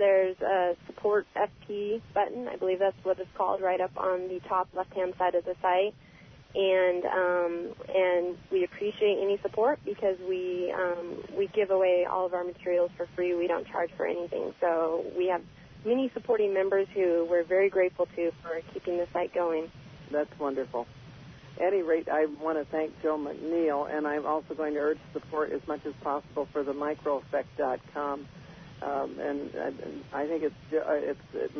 there's a support FP button. I believe that's what it's called, right up on the top left-hand side of the site. And we appreciate any support because we give away all of our materials for free. We don't charge for anything. So we have many supporting members who we're very grateful to for keeping the site going. That's wonderful. At any rate, I want to thank Joe McNeil, and I'm also going to urge support as much as possible for the microeffect.com. And I think it's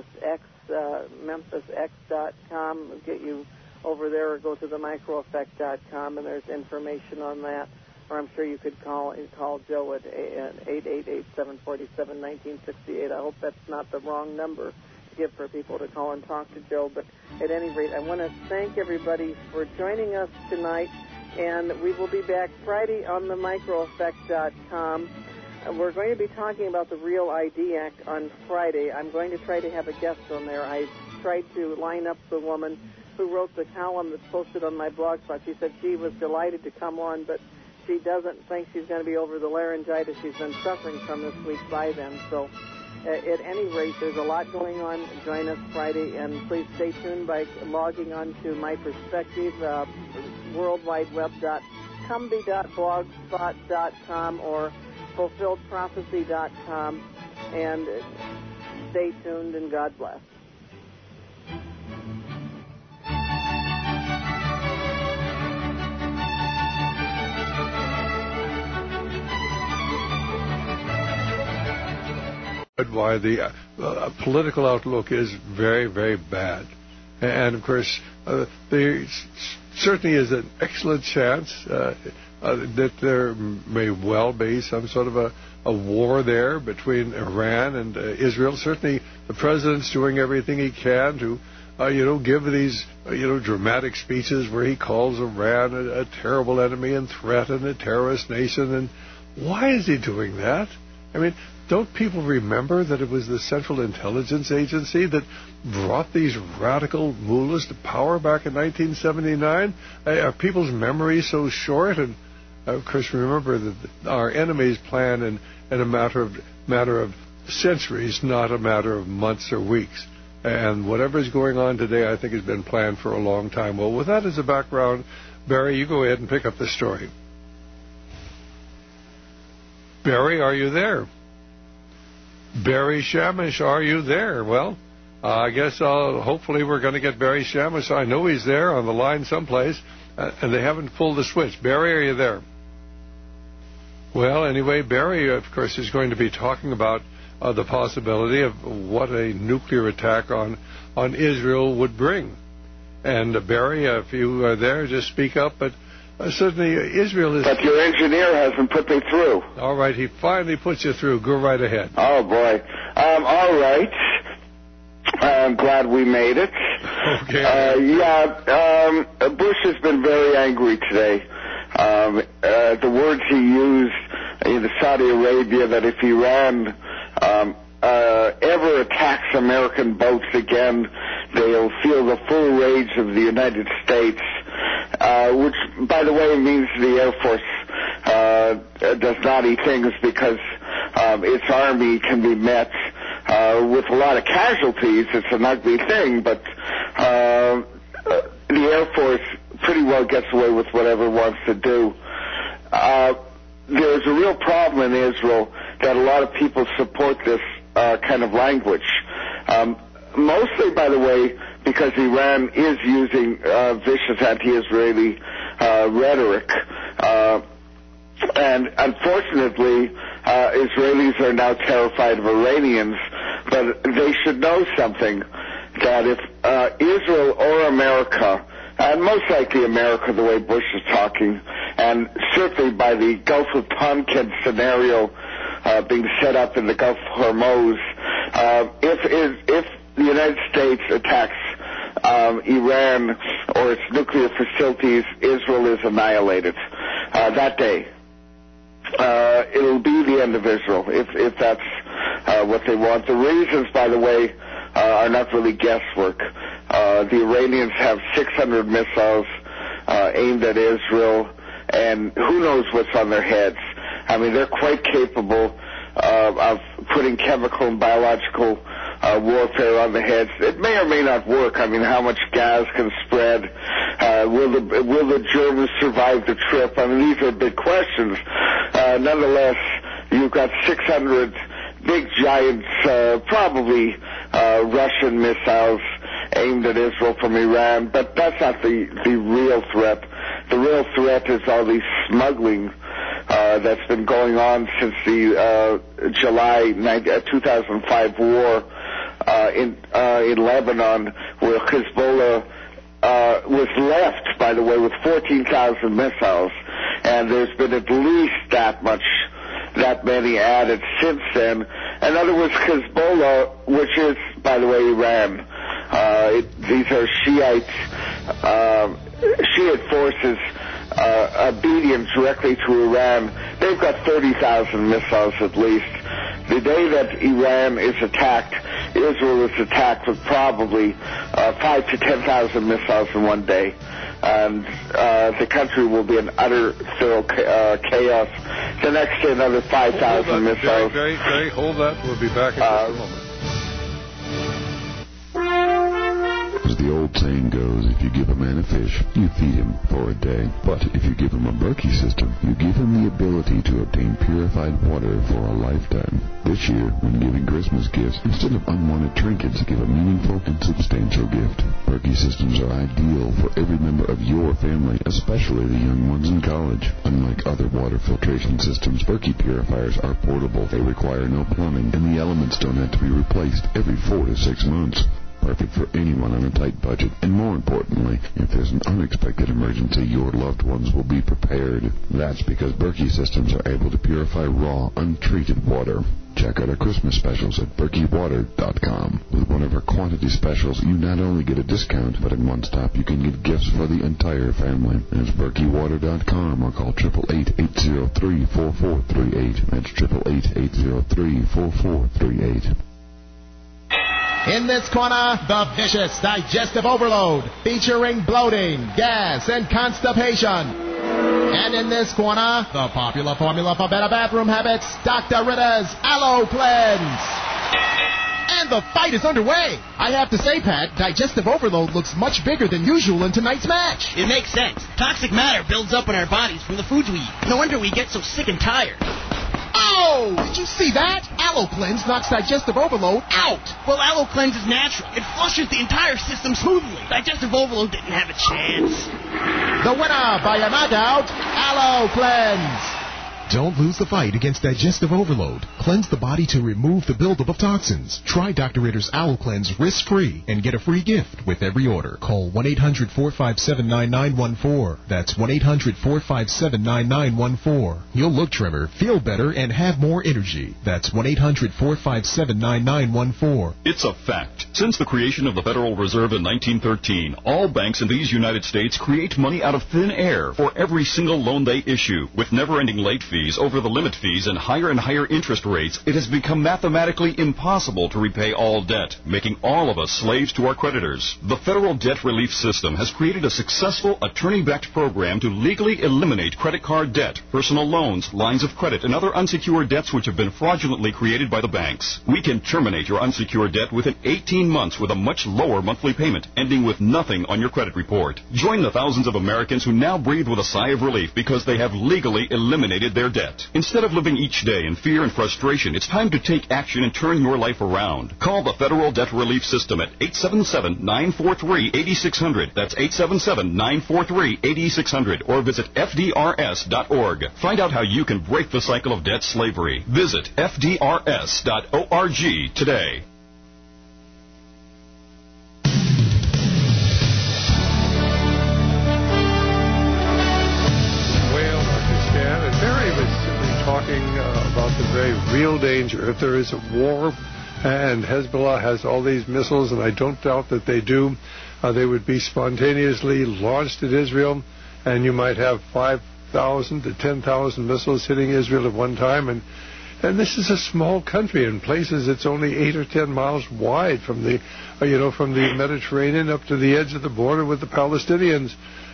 memphisx.com. Get you over there or go to the microeffect.com, and there's information on that. Or I'm sure you could call Joe at 888-747-1968. I hope that's not the wrong number to give for people to call and talk to Joe. But at any rate, I want to thank everybody for joining us tonight, and we will be back Friday on the microeffect.com. We're going to be talking about the Real ID Act on Friday. I'm going to try to have a guest on there. I tried to line up the woman who wrote the column that's posted on my blog spot. She said she was delighted to come on, but she doesn't think she's going to be over the laryngitis she's been suffering from this week by then. So at any rate, there's a lot going on. Join us Friday, and please stay tuned by logging on to My Perspective, worldwideweb.cumby.blogspot.com or fulfilledprophecy.com, and stay tuned, and God bless. Why the political outlook is very, very bad. And, of course, there certainly is an excellent chance that there may well be some sort of a war there between Iran and Israel. Certainly the president's doing everything he can to, give these, dramatic speeches where he calls Iran a terrible enemy and threat and a terrorist nation. And why is he doing that? I mean, don't people remember that it was the Central Intelligence Agency that brought these radical mullahs to power back in 1979? Are people's memories so short? And, of course, remember that our enemies plan in a matter of centuries, not a matter of months or weeks. And whatever is going on today, I think, has been planned for a long time. Well, with that as a background, Barry, you go ahead and pick up the story. Barry, are you there? Barry Shamish, are you there? Well, I guess hopefully we're going to get Barry Shamish. I know he's there on the line someplace, and they haven't pulled the switch. Barry, are you there? Well, anyway, Barry, of course, is going to be talking about the possibility of what a nuclear attack on Israel would bring. And, Barry, if you are there, just speak up. But certainly Israel is... But your engineer hasn't put me through. All right, he finally puts you through. Go right ahead. Oh, boy. All right. I'm glad we made it. Okay. Bush has been very angry today. The words he used in Saudi Arabia, that if Iran ever attacks American boats again, they'll feel the full rage of the United States, which, by the way, means the Air Force does naughty things because its army can be met with a lot of casualties. It's an ugly thing, but the Air Force pretty well gets away with whatever it wants to do. There's a real problem in Israel that a lot of people support this kind of language. Mostly, by the way, because Iran is using vicious anti-Israeli rhetoric. And unfortunately, Israelis are now terrified of Iranians, but they should know something, that if Israel or America, and most likely America, the way Bush is talking, and certainly by the Gulf of Tonkin scenario being set up in the Gulf of Hormuz, if the United States attacks Iran or its nuclear facilities, Israel is annihilated that day. It'll be the end of Israel if that's what they want. The reasons, by the way, are not really guesswork. The Iranians have 600 missiles aimed at Israel, and who knows what's on their heads. I mean, they're quite capable of putting chemical and biological warfare on the heads. It may or may not work. I mean, how much gas can spread? Will the Germans survive the trip? I mean, these are big questions. Nonetheless, you've got 600 big, giant, probably Russian missiles aimed at Israel from Iran, but that's not the real threat. The real threat is all the smuggling that's been going on since the July 2005 war in Lebanon, where Hezbollah was left, by the way, with 14,000 missiles, and there's been at least that many added since then. In other words, Hezbollah, which is, by the way, Iran, these are Shiite forces obedient directly to Iran. They've got 30,000 missiles at least. The day that Iran is attacked, Israel is attacked with probably 5,000 to 10,000 missiles in one day. And the country will be in utter, thorough chaos. The next day, another 5,000 missiles. Jerry, hold that. We'll be back in just a moment. As the old saying goes, if you give a man a fish, you feed him for a day. But if you give him a Berkey system, you give him the ability to obtain purified water for a lifetime. This year, when giving Christmas gifts, instead of unwanted trinkets, give a meaningful and substantial gift. Berkey systems are ideal for every member of your family, especially the young ones in college. Unlike other water filtration systems, Berkey purifiers are portable. They require no plumbing, and the elements don't have to be replaced every 4 to 6 months. Perfect for anyone on a tight budget. And more importantly, if there's an unexpected emergency, your loved ones will be prepared. That's because Berkey systems are able to purify raw, untreated water. Check out our Christmas specials at BerkeyWater.com. With one of our quantity specials, you not only get a discount, but in one stop you can get gifts for the entire family. That's BerkeyWater.com or call 888-803-4438. That's 888-803-4438. In this corner, the vicious digestive overload, featuring bloating, gas, and constipation. And in this corner, the popular formula for better bathroom habits, Dr. Ritter's Aloe Cleanse. And the fight is underway. I have to say, Pat, digestive overload looks much bigger than usual in tonight's match. It makes sense. Toxic matter builds up in our bodies from the foods we eat. No wonder we get so sick and tired. Oh, did you see that? Aloe Cleanse knocks digestive overload out. Well, Aloe Cleanse is natural. It flushes the entire system smoothly. Digestive overload didn't have a chance. The winner by a knockout, Aloe Cleanse. Don't lose the fight against digestive overload. Cleanse the body to remove the buildup of toxins. Try Dr. Ritter's Aloe Cleanse risk-free and get a free gift with every order. Call 1-800-457-9914. That's 1-800-457-9914. You'll look trimmer, feel better, and have more energy. That's 1-800-457-9914. It's a fact. Since the creation of the Federal Reserve in 1913, all banks in these United States create money out of thin air for every single loan they issue. With never-ending late fees, over the limit fees, and higher interest rates, it has become mathematically impossible to repay all debt, making all of us slaves to our creditors. The Federal Debt Relief System has created a successful attorney-backed program to legally eliminate credit card debt, personal loans, lines of credit, and other unsecured debts which have been fraudulently created by the banks. We can terminate your unsecured debt within 18 months with a much lower monthly payment, ending with nothing on your credit report. Join the thousands of Americans who now breathe with a sigh of relief because they have legally eliminated their debt. Instead of living each day in fear and frustration, it's time to take action and turn your life around. Call the Federal Debt Relief System at 877-943-8600. That's 877-943-8600. Or visit FDRS.org. Find out how you can break the cycle of debt slavery. Visit FDRS.org today. Talking about the very real danger. If there is a war and Hezbollah has all these missiles, and I don't doubt that they do, they would be spontaneously launched at Israel, and you might have 5,000 to 10,000 missiles hitting Israel at one time. And this is a small country. In places, it's only 8 or 10 miles wide from the, from the Mediterranean up to the edge of the border with the Palestinians.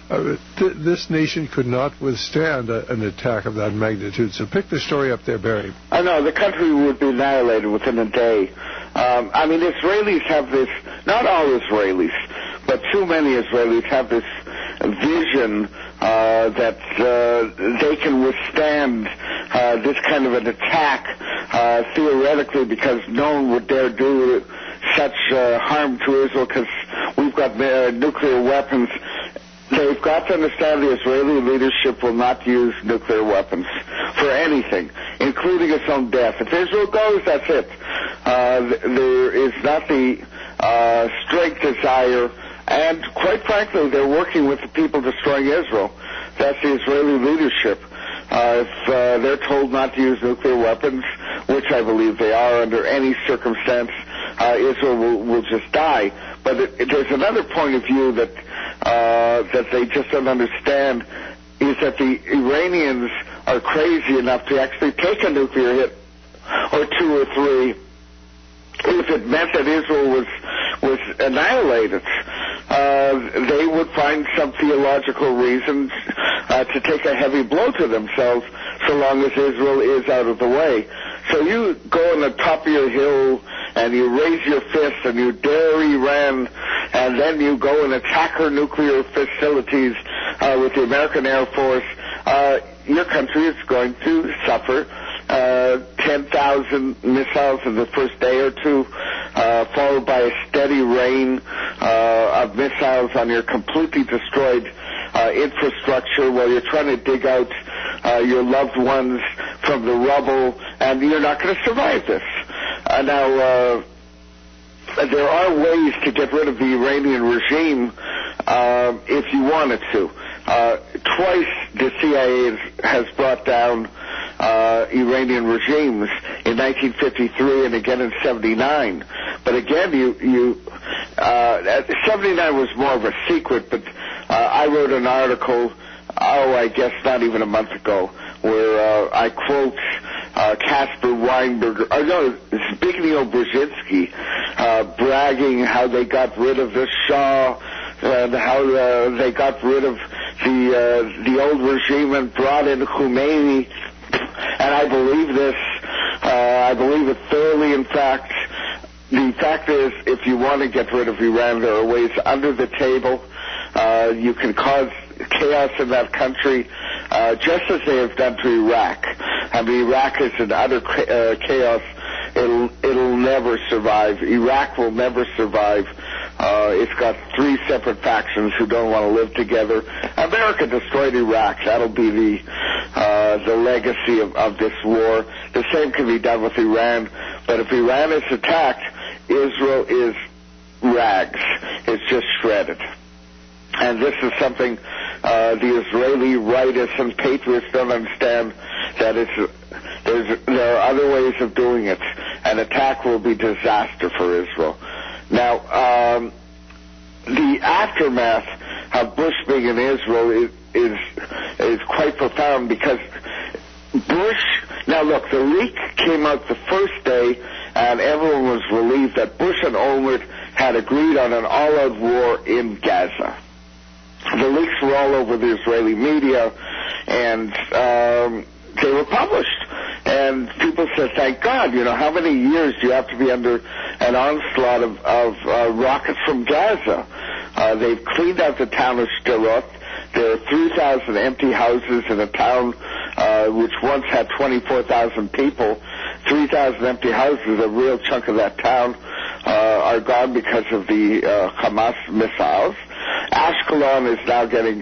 this nation could not withstand an attack of that magnitude. So pick the story up there, Barry. I know, the country would be annihilated within a day. Israelis have this, not all Israelis, but too many Israelis have this vision that they can withstand this kind of an attack theoretically, because no one would dare do such harm to Israel because we've got nuclear weapons. They've got to understand the Israeli leadership will not use nuclear weapons for anything, including its own death. If Israel goes, that's it. There is not the strength, desire, and quite frankly, they're working with the people destroying Israel. That's the Israeli leadership. If they're told not to use nuclear weapons, which I believe they are under any circumstance, Israel will just die. But there's another point of view that they just don't understand, is that the Iranians are crazy enough to actually take a nuclear hit, or two or three, if it meant that Israel was annihilated. They would find some theological reasons to take a heavy blow to themselves, so long as Israel is out of the way. So you go on the top of your hill and you raise your fist and you dare Iran, and then you go and attack her nuclear facilities with the American Air Force, your country is going to suffer 10,000 missiles in the first day or two, followed by a steady rain of missiles on your completely destroyed infrastructure while you're trying to dig out your loved ones from the rubble, and you're not going to survive this. Now, there are ways to get rid of the Iranian regime if you wanted to. Twice the CIA has brought down Iranian regimes, in 1953 and again in 79. But again, 79 was more of a secret, but I wrote an article, I guess not even a month ago, where I quote Casper Weinberger, Zbigniew Brzezinski, bragging how they got rid of the Shah, and how they got rid of the old regime and brought in Khomeini. And I believe this. I believe it thoroughly. In fact, the fact is, if you want to get rid of Iran, there are ways under the table. You can cause chaos in that country, just as they have done to Iraq. I mean, Iraq is in utter chaos. It'll never survive. Iraq will never survive. It's got three separate factions who don't want to live together. America destroyed Iraq. That'll be the legacy of this war. The same can be done with Iran. But if Iran is attacked, Israel is rags. It's just shredded. And this is something the Israeli rightists and patriots don't understand, that there are other ways of doing it. An attack will be disaster for Israel. Now, the aftermath of Bush being in Israel is quite profound, because Bush, now look, the leak came out the first day, and everyone was relieved that Bush and Olmert had agreed on an all-out war in Gaza. The leaks were all over the Israeli media, and they were published. And people said, thank God, how many years do you have to be under an onslaught of rockets from Gaza? They've cleaned out the town of Sderot. There are 3,000 empty houses in a town which once had 24,000 people. 3,000 empty houses, a real chunk of that town, are gone because of the Hamas missiles. Ashkelon is now getting,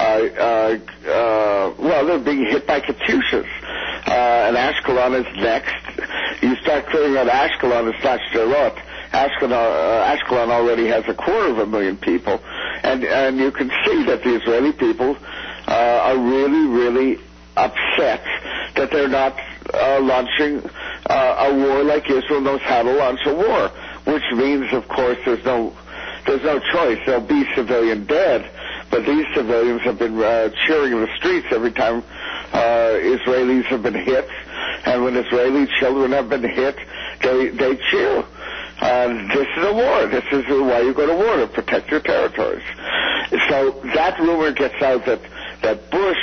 they're being hit by Katyushas. And Ashkelon is next. You start clearing out Ashkelon, it's not Sderot. Ashkelon already has 250,000 people. And you can see that the Israeli people are really, really upset that they're not launching a war like Israel knows how to launch a war, which means, of course, there's no choice. There'll be civilian dead, but these civilians have been cheering in the streets every time Israelis have been hit, and when Israeli children have been hit, they cheer. This is a war. This is why you go to war, to protect your territories. So that rumor gets out that Bush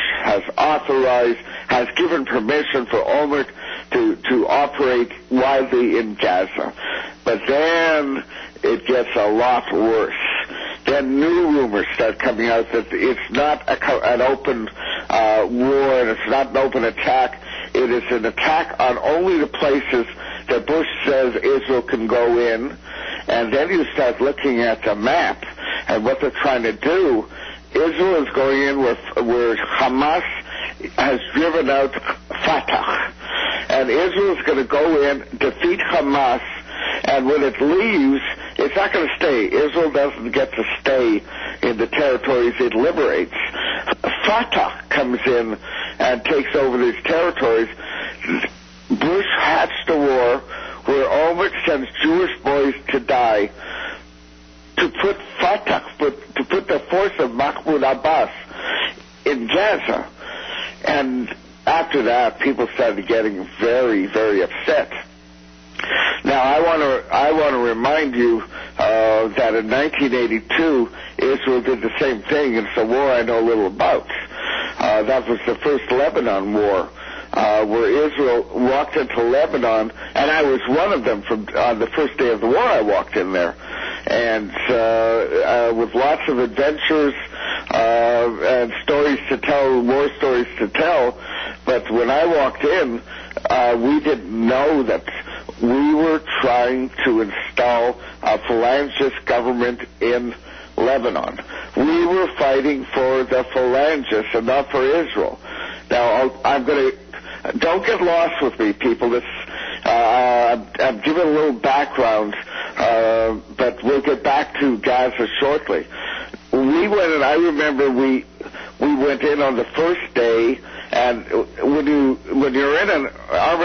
has given permission for Olmert to operate widely in Gaza. But then it gets a lot worse. Then new rumors start coming out that it's not an open war and it's not an open attack. It is an attack on only the places that Bush says Israel can go in. And then you start looking at the map and what they're trying to do. Israel is going in where Hamas has driven out Fatah. And Israel is going to go in, defeat Hamas, and when it leaves, it's not going to stay. Israel doesn't get to stay in the territories it liberates. Fatah comes in and takes over these territories. Bush hatched a war where Olmert sends Jewish boys to die to put Fatah, to put the force of Mahmoud Abbas in Gaza. And after that, people started getting very, very upset. Now, I want to remind you that in 1982, Israel did the same thing. It's a war I know a little about. That was the first Lebanon war, where Israel walked into Lebanon, and I was one of them on the first day of the war. I walked in there, and with lots of adventures and stories to tell, war stories to tell. But when I walked in, we didn't know that we were trying to install a phalangist government in Lebanon. We were fighting for the phalangists and not for Israel. Now, don't get lost with me, people. I'm giving a little background, but we'll get back to Gaza shortly. We went, and I remember we went in on the first day. And when you're in an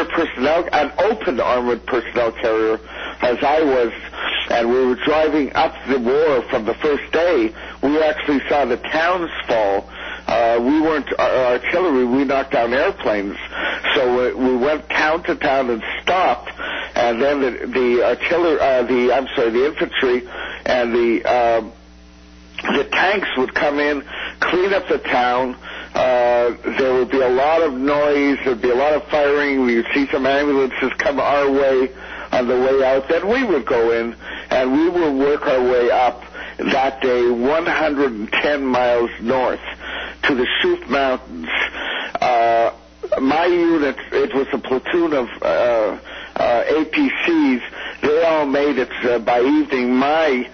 open armored personnel carrier, as I was, and we were driving up the war from the first day, we actually saw the towns fall. We weren't artillery; we knocked down airplanes. So we went town to town and stopped, and then the infantry and the tanks would come in, clean up the town. There would be a lot of noise. There would be a lot of firing. We would see some ambulances come our way on the way out. Then we would go in, and we would work our way up that day 110 miles north to the Shuf Mountains. My unit, it was a platoon of APCs. They all made it by evening. My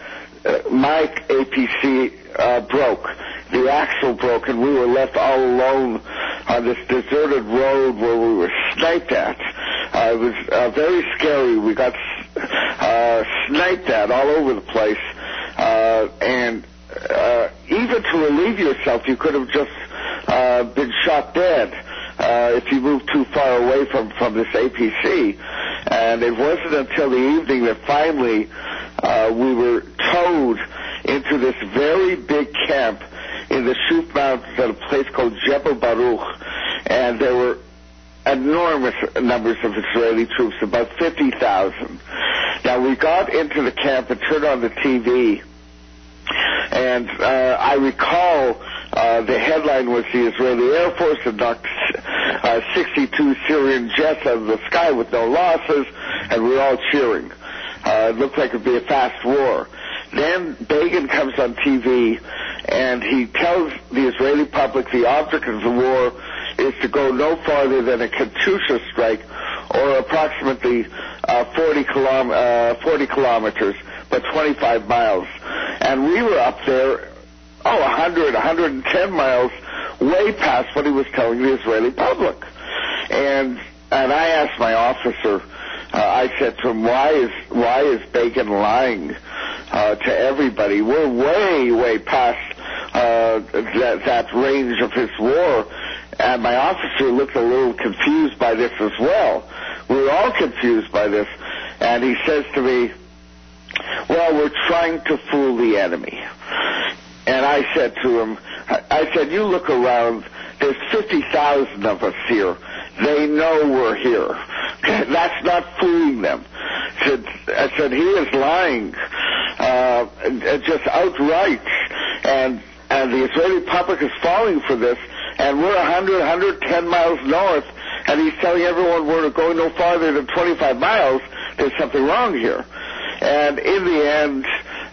APC broke. The axle broke, and we were left all alone on this deserted road where we were sniped at. It was very scary. We got sniped at all over the place. And even to relieve yourself, you could have just been shot dead if you moved too far away from this APC. And it wasn't until the evening that finally we were towed into this very big camp in the Shuf Mountains at a place called Jebel Baruch. And there were enormous numbers of Israeli troops, about 50,000. Now, we got into the camp and turned on the TV, and I recall the headline was the Israeli Air Force had knocked 62 Syrian jets out of the sky with no losses, and we were all cheering. It looked like it would be a fast war. Then Begin comes on TV, and he tells the Israeli public the object of the war is to go no farther than a Katyusha strike, or approximately 40 kilometers, but 25 miles. And we were up there, 100, 110 miles, way past what he was telling the Israeli public. And I asked my officer, I said to him, why is Begin lying to everybody? We're way past that range of his war. And my officer looked a little confused by this as well. We were all confused by this. And he says to me, well, we're trying to fool the enemy. And I said to him, you look around, there's 50,000 of us here. They know we're here. That's not fooling them. I said he is lying, just outright. And And the Israeli public is falling for this, and we're 110 miles north, and he's telling everyone we're going no farther than 25 miles. There's something wrong here. And in the end,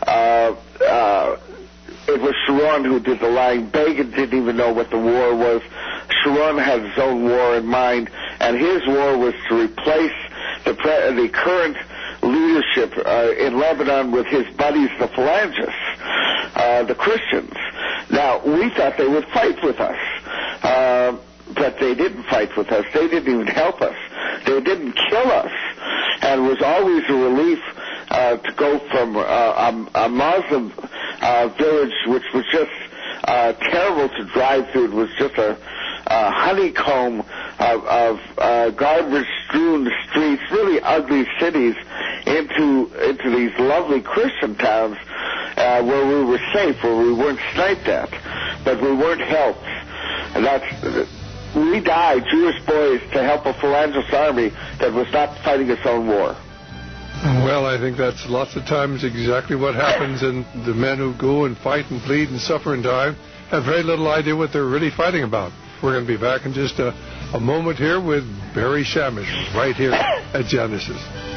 it was Sharon who did the lying. Begin didn't even know what the war was. Sharon had his own war in mind, and his war was to replace the current leadership in Lebanon with his buddies, the Phalangists, the Christians. Now, we thought they would fight with us, but they didn't fight with us. They didn't even help us. They didn't kill us, and it was always a relief to go from a Muslim village, which was just terrible to drive through. It was just a honeycomb of garbage-strewn streets, really ugly cities, into these lovely Christian towns where we were safe, where we weren't sniped at, but we weren't helped. And we died, Jewish boys, to help a Phalangist army that was not fighting its own war. Well, I think that's lots of times exactly what happens, and the men who go and fight and bleed and suffer and die have very little idea what they're really fighting about. We're going to be back in just a moment here with Barry Shamish right here at Genesis.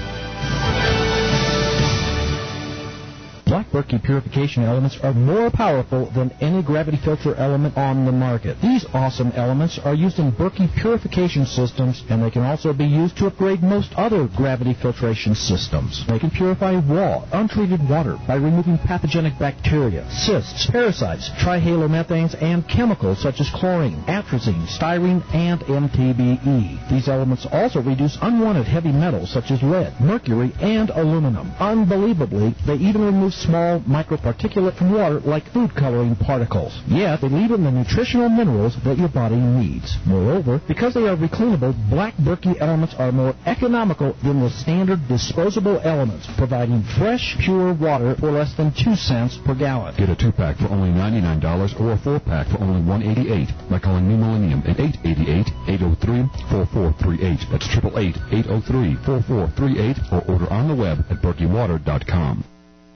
Black Berkey purification elements are more powerful than any gravity filter element on the market. These awesome elements are used in Berkey purification systems, and they can also be used to upgrade most other gravity filtration systems. They can purify raw, untreated water by removing pathogenic bacteria, cysts, parasites, trihalomethanes, and chemicals such as chlorine, atrazine, styrene, and MTBE. These elements also reduce unwanted heavy metals such as lead, mercury, and aluminum. Unbelievably, they even remove small microparticulate from water like food coloring particles. Yet, they leave in the nutritional minerals that your body needs. Moreover, because they are recleanable, Black Berkey elements are more economical than the standard disposable elements, providing fresh, pure water for less than 2 cents per gallon. Get a 2-pack for only $99 or a 4-pack for only $188 by calling New Millennium at 888-803-4438. That's 888-803-4438, or order on the web at berkeywater.com.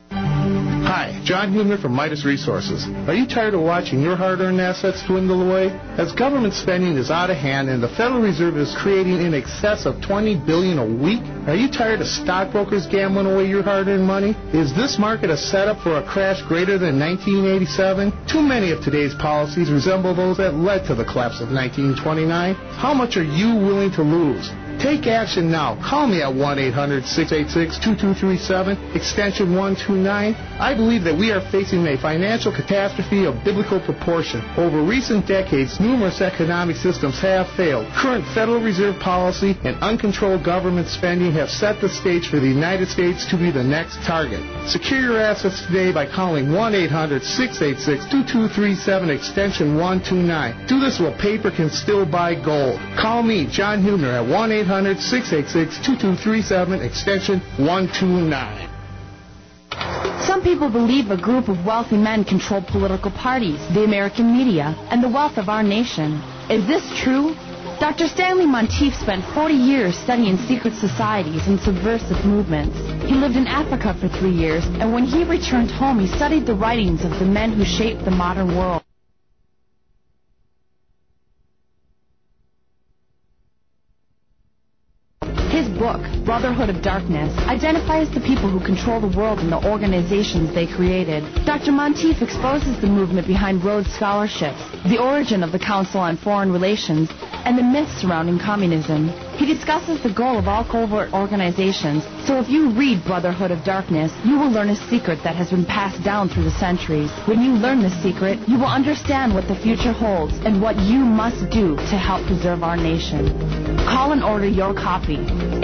Hi, John Huebner from Midas Resources. Are you tired of watching your hard-earned assets dwindle away? As government spending is out of hand and the Federal Reserve is creating in excess of $20 billion a week, are you tired of stockbrokers gambling away your hard-earned money? Is this market a setup for a crash greater than 1987? Too many of today's policies resemble those that led to the collapse of 1929. How much are you willing to lose? Take action now. Call me at 1-800-686-2237, extension 129. I believe that we are facing a financial catastrophe of biblical proportion. Over recent decades, numerous economic systems have failed. Current Federal Reserve policy and uncontrolled government spending have set the stage for the United States to be the next target. Secure your assets today by calling 1-800-686-2237, extension 129. Do this while paper can still buy gold. Call me, John Huebner, at 1-800-686-2237, extension 129. Some people believe a group of wealthy men control political parties, the American media, and the wealth of our nation. Is this true? Dr. Stanley Monteith spent 40 years studying secret societies and subversive movements. He lived in Africa for 3 years, and when he returned home, he studied the writings of the men who shaped the modern world. His book, Brotherhood of Darkness, identifies the people who control the world and the organizations they created. Dr. Monteith exposes the movement behind Rhodes Scholarships, the origin of the Council on Foreign Relations, and the myths surrounding communism. He discusses the goal of all covert organizations, so if you read Brotherhood of Darkness, you will learn a secret that has been passed down through the centuries. When you learn this secret, you will understand what the future holds and what you must do to help preserve our nation. Call and order your copy.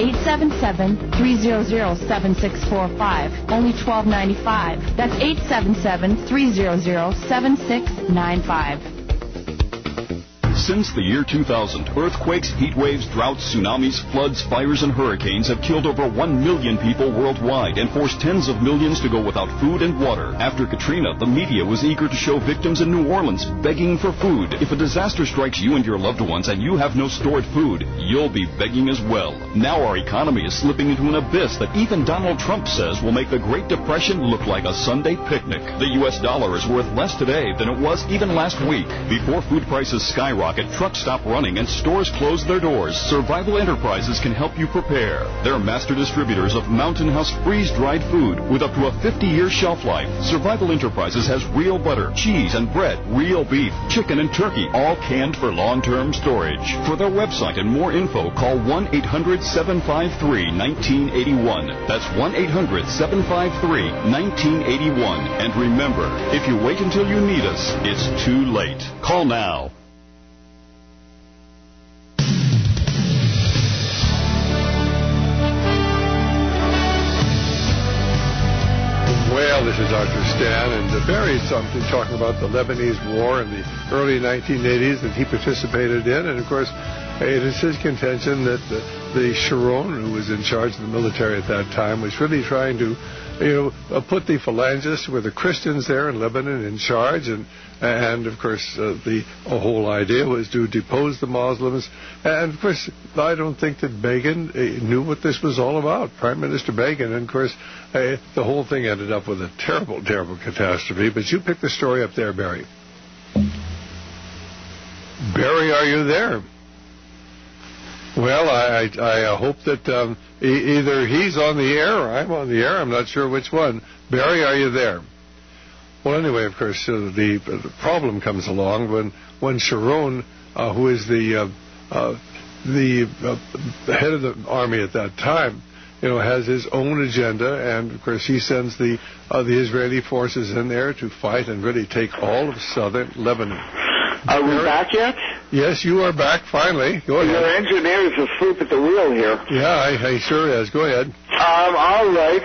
877-300-7645, only $12.95. That's 877-300-7695. Since the year 2000, earthquakes, heat waves, droughts, tsunamis, floods, fires, and hurricanes have killed over 1 million people worldwide and forced tens of millions to go without food and water. After Katrina, the media was eager to show victims in New Orleans begging for food. If a disaster strikes you and your loved ones and you have no stored food, you'll be begging as well. Now our economy is slipping into an abyss that even Donald Trump says will make the Great Depression look like a Sunday picnic. The U.S. dollar is worth less today than it was even last week. Before food prices skyrocket, trucks stop running, and stores close their doors, Survival Enterprises can help you prepare. They're master distributors of Mountain House freeze-dried food with up to a 50-year shelf life. Survival Enterprises has real butter, cheese, and bread, real beef, chicken, and turkey, all canned for long-term storage. For their website and more info, call 1-800-753-1981. That's 1-800-753-1981. And remember, if you wait until you need us, it's too late. Call now. Well, this is Dr. Stan, and Barry's talking about the Lebanese War in the early 1980s that he participated in, and of course, it is his contention that the Sharon, who was in charge of the military at that time, was really trying to, put the Phalangists, were the Christians there in Lebanon, in charge, and of course, the whole idea was to depose the Muslims. And of course, I don't think that Begin knew what this was all about, Prime Minister Begin. And of course, the whole thing ended up with a terrible, terrible catastrophe. But you picked the story up there, Barry. Barry, are you there? Well, I hope that either he's on the air or I'm on the air. I'm not sure which one. Barry, are you there? Well, anyway, of course, the problem comes along when Sharon, who is the head of the army at that time, has his own agenda, and of course he sends the Israeli forces in there to fight and really take all of southern Lebanon. Are we back yet? Yes, you are back finally. Go ahead. Your engineer is asleep at the wheel here. Yeah, he sure is. Go ahead. All right.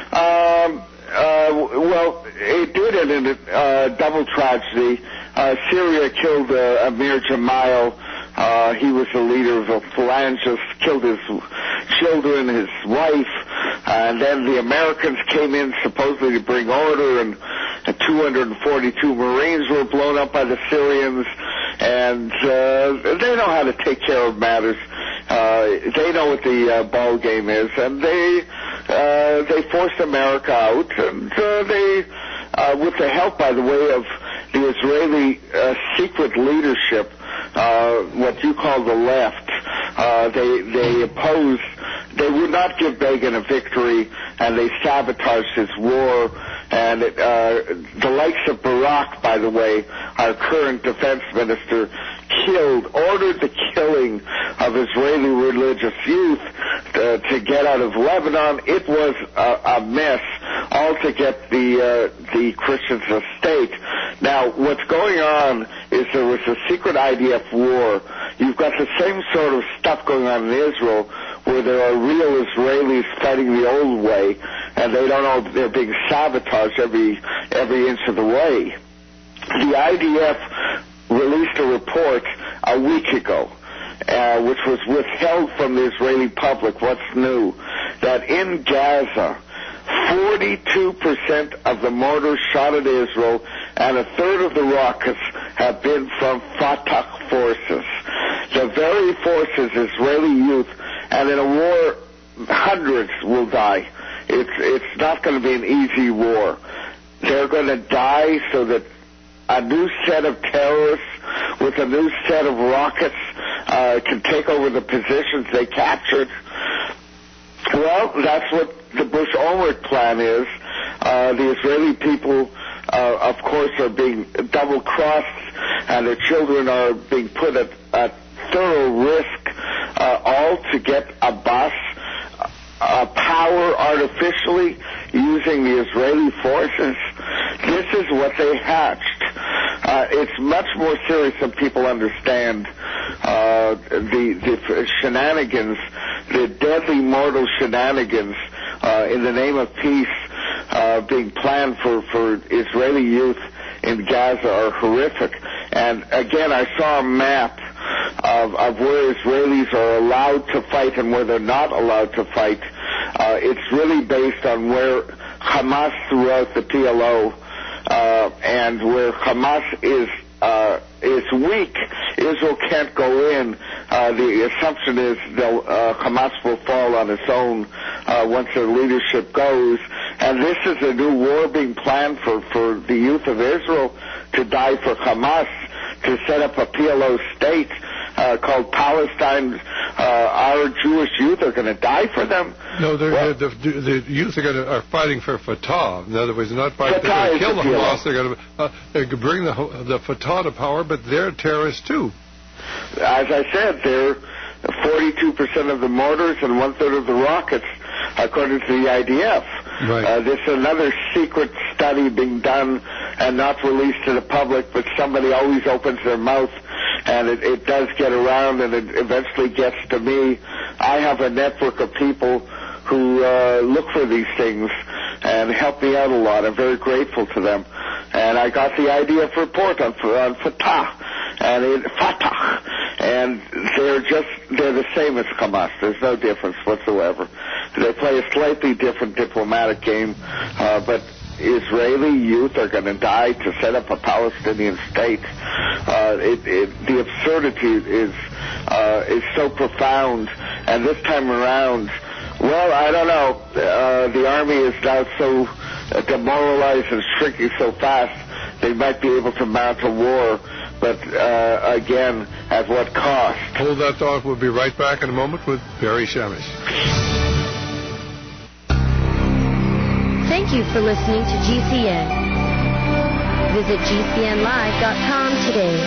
Well, it did end in a double tragedy. Syria killed Amir Jamal. He was the leader of the Phalangists, killed his children, his wife, and then the Americans came in supposedly to bring order, and 242 Marines were blown up by the Syrians, and they know how to take care of matters. They know what the ball game is, and they forced America out, and they, with the help, by the way, of the Israeli secret leadership, what you call the left, they opposed. They would not give Begin a victory, and they sabotaged his war. And the likes of Barak, by the way, our current defense minister, ordered the killing of Israeli religious youth to get out of Lebanon. It was a mess, all to get the Christians a state. Now, what's going on is there was a secret IDF war. You've got the same sort of stuff going on in Israel, where there are real Israelis fighting the old way, and they don't know they're being sabotaged every inch of the way. The IDF released a report a week ago, which was withheld from the Israeli public. What's new? That in Gaza, 42% of the mortars shot at Israel and a third of the rockets have been from Fatah forces. The very forces, Israeli youth, and in a war, hundreds will die. It's not going to be an easy war. They're going to die so that a new set of terrorists with a new set of rockets can take over the positions they captured. Well, that's what the Bush-Ulrich plan is. The Israeli people, of course, are being double-crossed, and their children are being put at thorough risk, all to get Abbas power artificially using the Israeli forces. This is what they hatched. It's much more serious than people understand. The shenanigans, the deadly mortal shenanigans in the name of peace being planned for Israeli youth in Gaza are horrific. And again, I saw a map of where Israelis are allowed to fight and where they're not allowed to fight. It's really based on where Hamas threw out the PLO, and where Hamas is weak, Israel can't go in. The assumption is Hamas will fall on its own once their leadership goes. And this is a new war being planned for the youth of Israel to die for Hamas, to set up a PLO state called Palestine. Our Jewish youth are going to die for them. No, the youth are fighting for Fatah. In other words, they're not fighting to kill the Hamas. They're going to bring the Fatah to power, but they're terrorists too. As I said, they're 42% of the mortars and 1/3 of the rockets, according to the IDF. Right. This is another secret study being done and not released to the public, but somebody always opens their mouth, and it does get around, and it eventually gets to me. I have a network of people who look for these things and help me out a lot. I'm very grateful to them. And I got the IDF report on Fatah, and they're the same as Hamas. There's no difference whatsoever. They play a slightly different diplomatic game, but Israeli youth are going to die to set up a Palestinian state. The absurdity is so profound, and this time around, well, I don't know. The army is now so demoralized and shrinking so fast, they might be able to mount a war, but again, at what cost? Hold that thought. We'll be right back in a moment with Barry Shamish. Thank you for listening to GCN. Visit GCNlive.com today.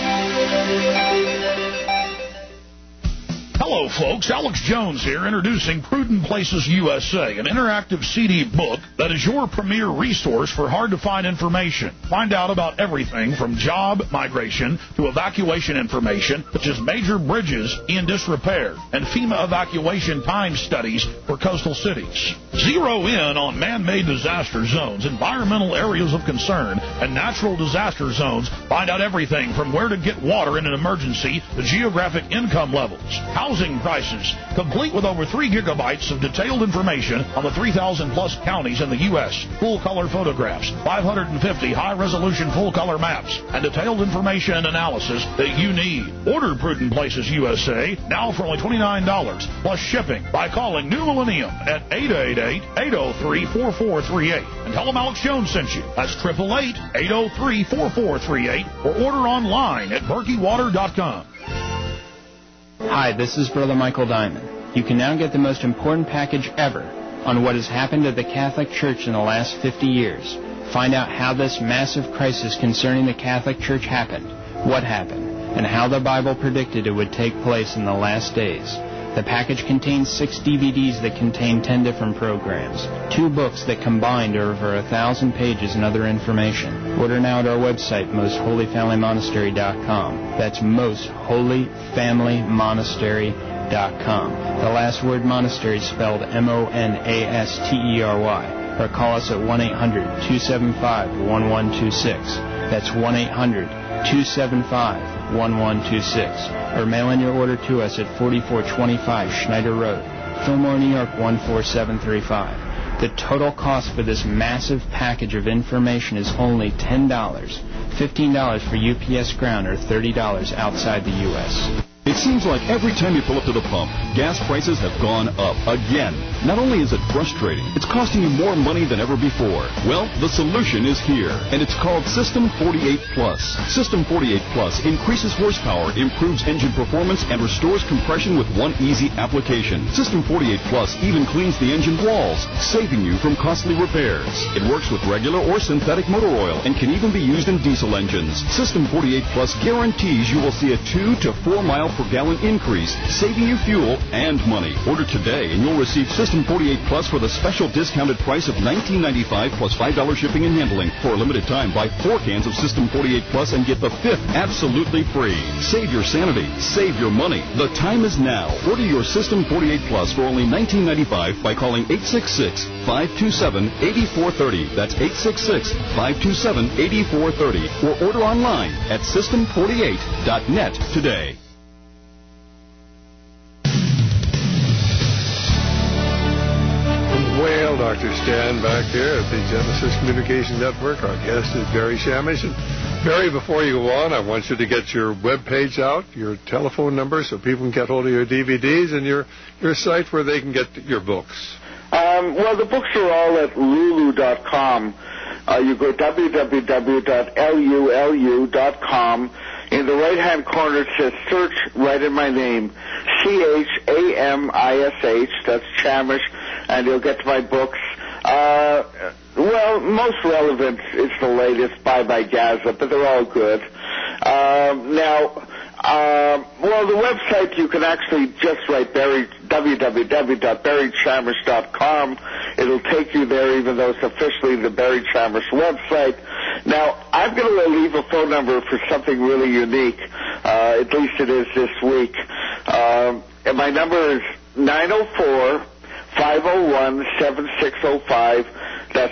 Hello, folks. Alex Jones here, introducing Prudent Places USA, an interactive CD book that is your premier resource for hard-to-find information. Find out about everything from job migration to evacuation information, such as major bridges in disrepair and FEMA evacuation time studies for coastal cities. Zero in on man-made disaster zones, environmental areas of concern, and natural disaster zones. Find out everything from where to get water in an emergency to geographic income levels, housing prices, complete with over 3 gigabytes of detailed information on the 3,000-plus counties in the U.S., full-color photographs, 550 high-resolution full-color maps, and detailed information and analysis that you need. Order Prudent Places USA now for only $29 plus shipping by calling New Millennium at 888-803-4438 and tell them Alex Jones sent you. That's 888-803-4438 or order online at berkeywater.com. Hi, this is Brother Michael Diamond. You can now get the most important package ever on what has happened to the Catholic Church in the last 50 years. Find out how this massive crisis concerning the Catholic Church happened, what happened, and how the Bible predicted it would take place in the last days. The package contains 6 DVDs that contain 10 different programs, 2 books that combined are over 1,000 pages and other information. Order now at our website, mostholyfamilymonastery.com. That's mostholyfamilymonastery.com. The last word monastery is spelled MONASTERY. Or call us at 1-800-275-1126. That's 1-800-275-1126. Or mail in your order to us at 4425 Schneider Road, Fillmore, New York 14735. The total cost for this massive package of information is only $10, $15 for UPS Ground, or $30 outside the U.S. It seems like every time you pull up to the pump, gas prices have gone up again. Not only is it frustrating, it's costing you more money than ever before. Well, the solution is here, and it's called System 48 Plus. System 48 Plus increases horsepower, improves engine performance, and restores compression with one easy application. System 48 Plus even cleans the engine walls, saving you from costly repairs. It works with regular or synthetic motor oil and can even be used in diesel engines. System 48 Plus guarantees you will see a 2 to 4 mile per gallon increase, saving you fuel and money. Order today and you'll receive System 48 Plus for the special discounted price of $19.95 plus $5 shipping and handling. For a limited time, buy 4 cans of System 48 Plus and get the 5th absolutely free. Save your sanity. Save your money. The time is now. Order your System 48 Plus for only $19.95 by calling 866-527-8430. That's 866-527-8430. Or order online at system48.net today. Dr. Stan back here at the Genesis Communication Network. Our guest is Barry Shamish. And Barry, before you go on, I want you to get your web page out, your telephone number, so people can get hold of your DVDs, and your site where they can get your books. Well, the books are all at lulu.com. You go www.lulu.com. In the right-hand corner, it says search right in my name, Chamish, that's Chamish, and you'll get to my books. Well, most relevant is the latest, Bye Bye Gaza, but they're all good. Well, the website, you can actually just write www.barrychamish.com. It'll take you there, even though it's officially the Barry Chamish website. Now, I'm going to leave a phone number for something really unique. At least it is this week. And my number is 904-501-7605. That's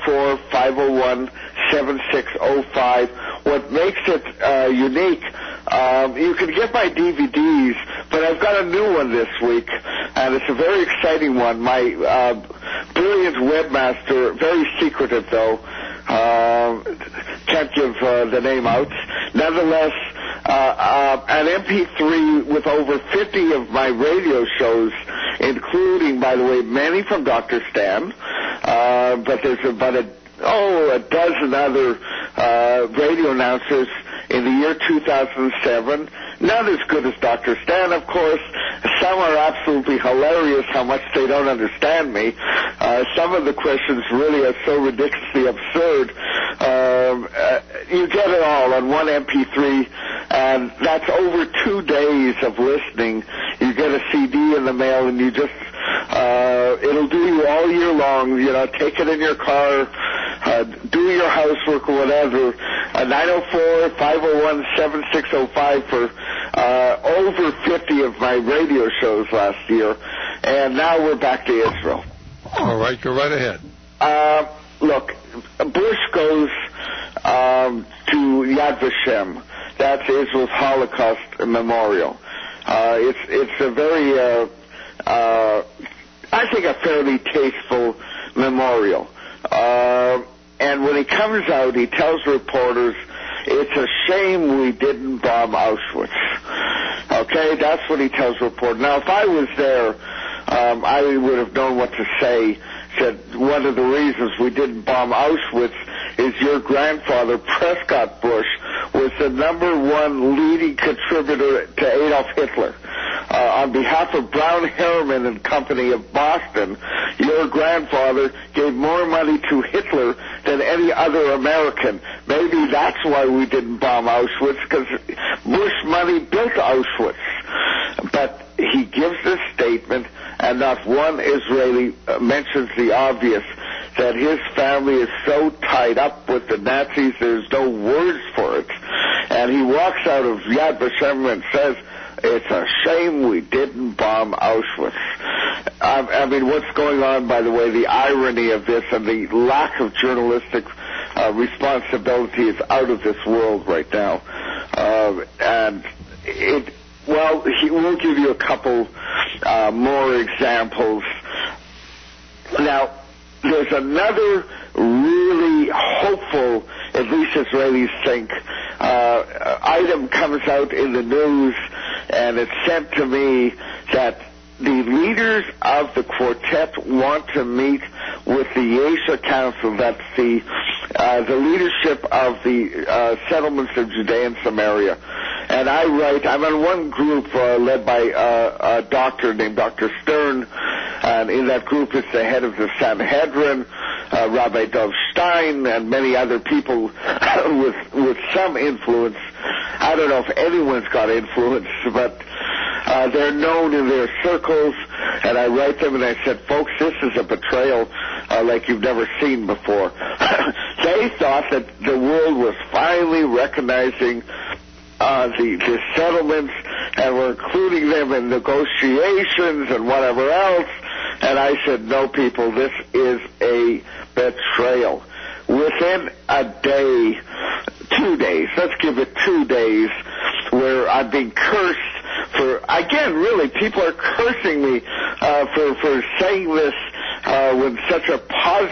904-501-7605. What makes it unique, you can get my DVDs, but I've got a new one this week, and it's a very exciting one. My brilliant webmaster, very secretive though, can't give the name out. Nonetheless, an MP3 with over 50 of my radio shows, including, by the way, many from Dr. Stan, but there's about a dozen other radio announcers in the year 2007. Not as good as Dr. Stan, of course. Some are absolutely hilarious how much they don't understand me. Some of the questions really are so ridiculously absurd. You get it all on one MP3, and that's over 2 days of listening. You get a CD in the mail, and you just, it'll do you all year long. You know, take it in your car, do your housework or whatever. 904-501-7605 for over 50 of my radio shows last year. And now we're back to Israel. All right, go right ahead. Look, Bush goes to Yad Vashem. That's Israel's Holocaust Memorial. It's a very, I think, a fairly tasteful memorial. And when he comes out, he tells reporters, it's a shame we didn't bomb Auschwitz. Okay, that's what he tells reporters. Now, if I was there, I would have known what to say. Said one of the reasons we didn't bomb Auschwitz is your grandfather, Prescott Bush, was the #1 leading contributor to Adolf Hitler. On behalf of Brown Harriman and Company of Boston, your grandfather gave more money to Hitler than any other American. Maybe that's why we didn't bomb Auschwitz, because Bush money built Auschwitz. But he gives this statement, and not one Israeli mentions the obvious, that his family is so tied up with the Nazis, there's no words for it. And he walks out of Yad Vashem and says, it's a shame we didn't bomb Auschwitz. I mean, what's going on, by the way, the irony of this and the lack of journalistic responsibility is out of this world right now. And we'll give you a couple more examples. Now, there's another really hopeful, at least Israelis think, item comes out in the news, and it's sent to me that the leaders of the quartet want to meet with the Yesha Council. That's the leadership of the settlements of Judea and Samaria. And I'm in one group led by a doctor named Dr. Stern, and in that group is the head of the Sanhedrin, Rabbi Dov Stein, and many other people with some influence. I don't know if anyone's got influence, but they're known in their circles, and I write them and I said, folks, this is a betrayal like you've never seen before. They thought that the world was finally recognizing the settlements and were including them in negotiations and whatever else. And I said, no, people, this is a betrayal. Within a day, 2 days, let's give it 2 days, where I'm being cursed for, again, really, people are cursing me for saying this when such a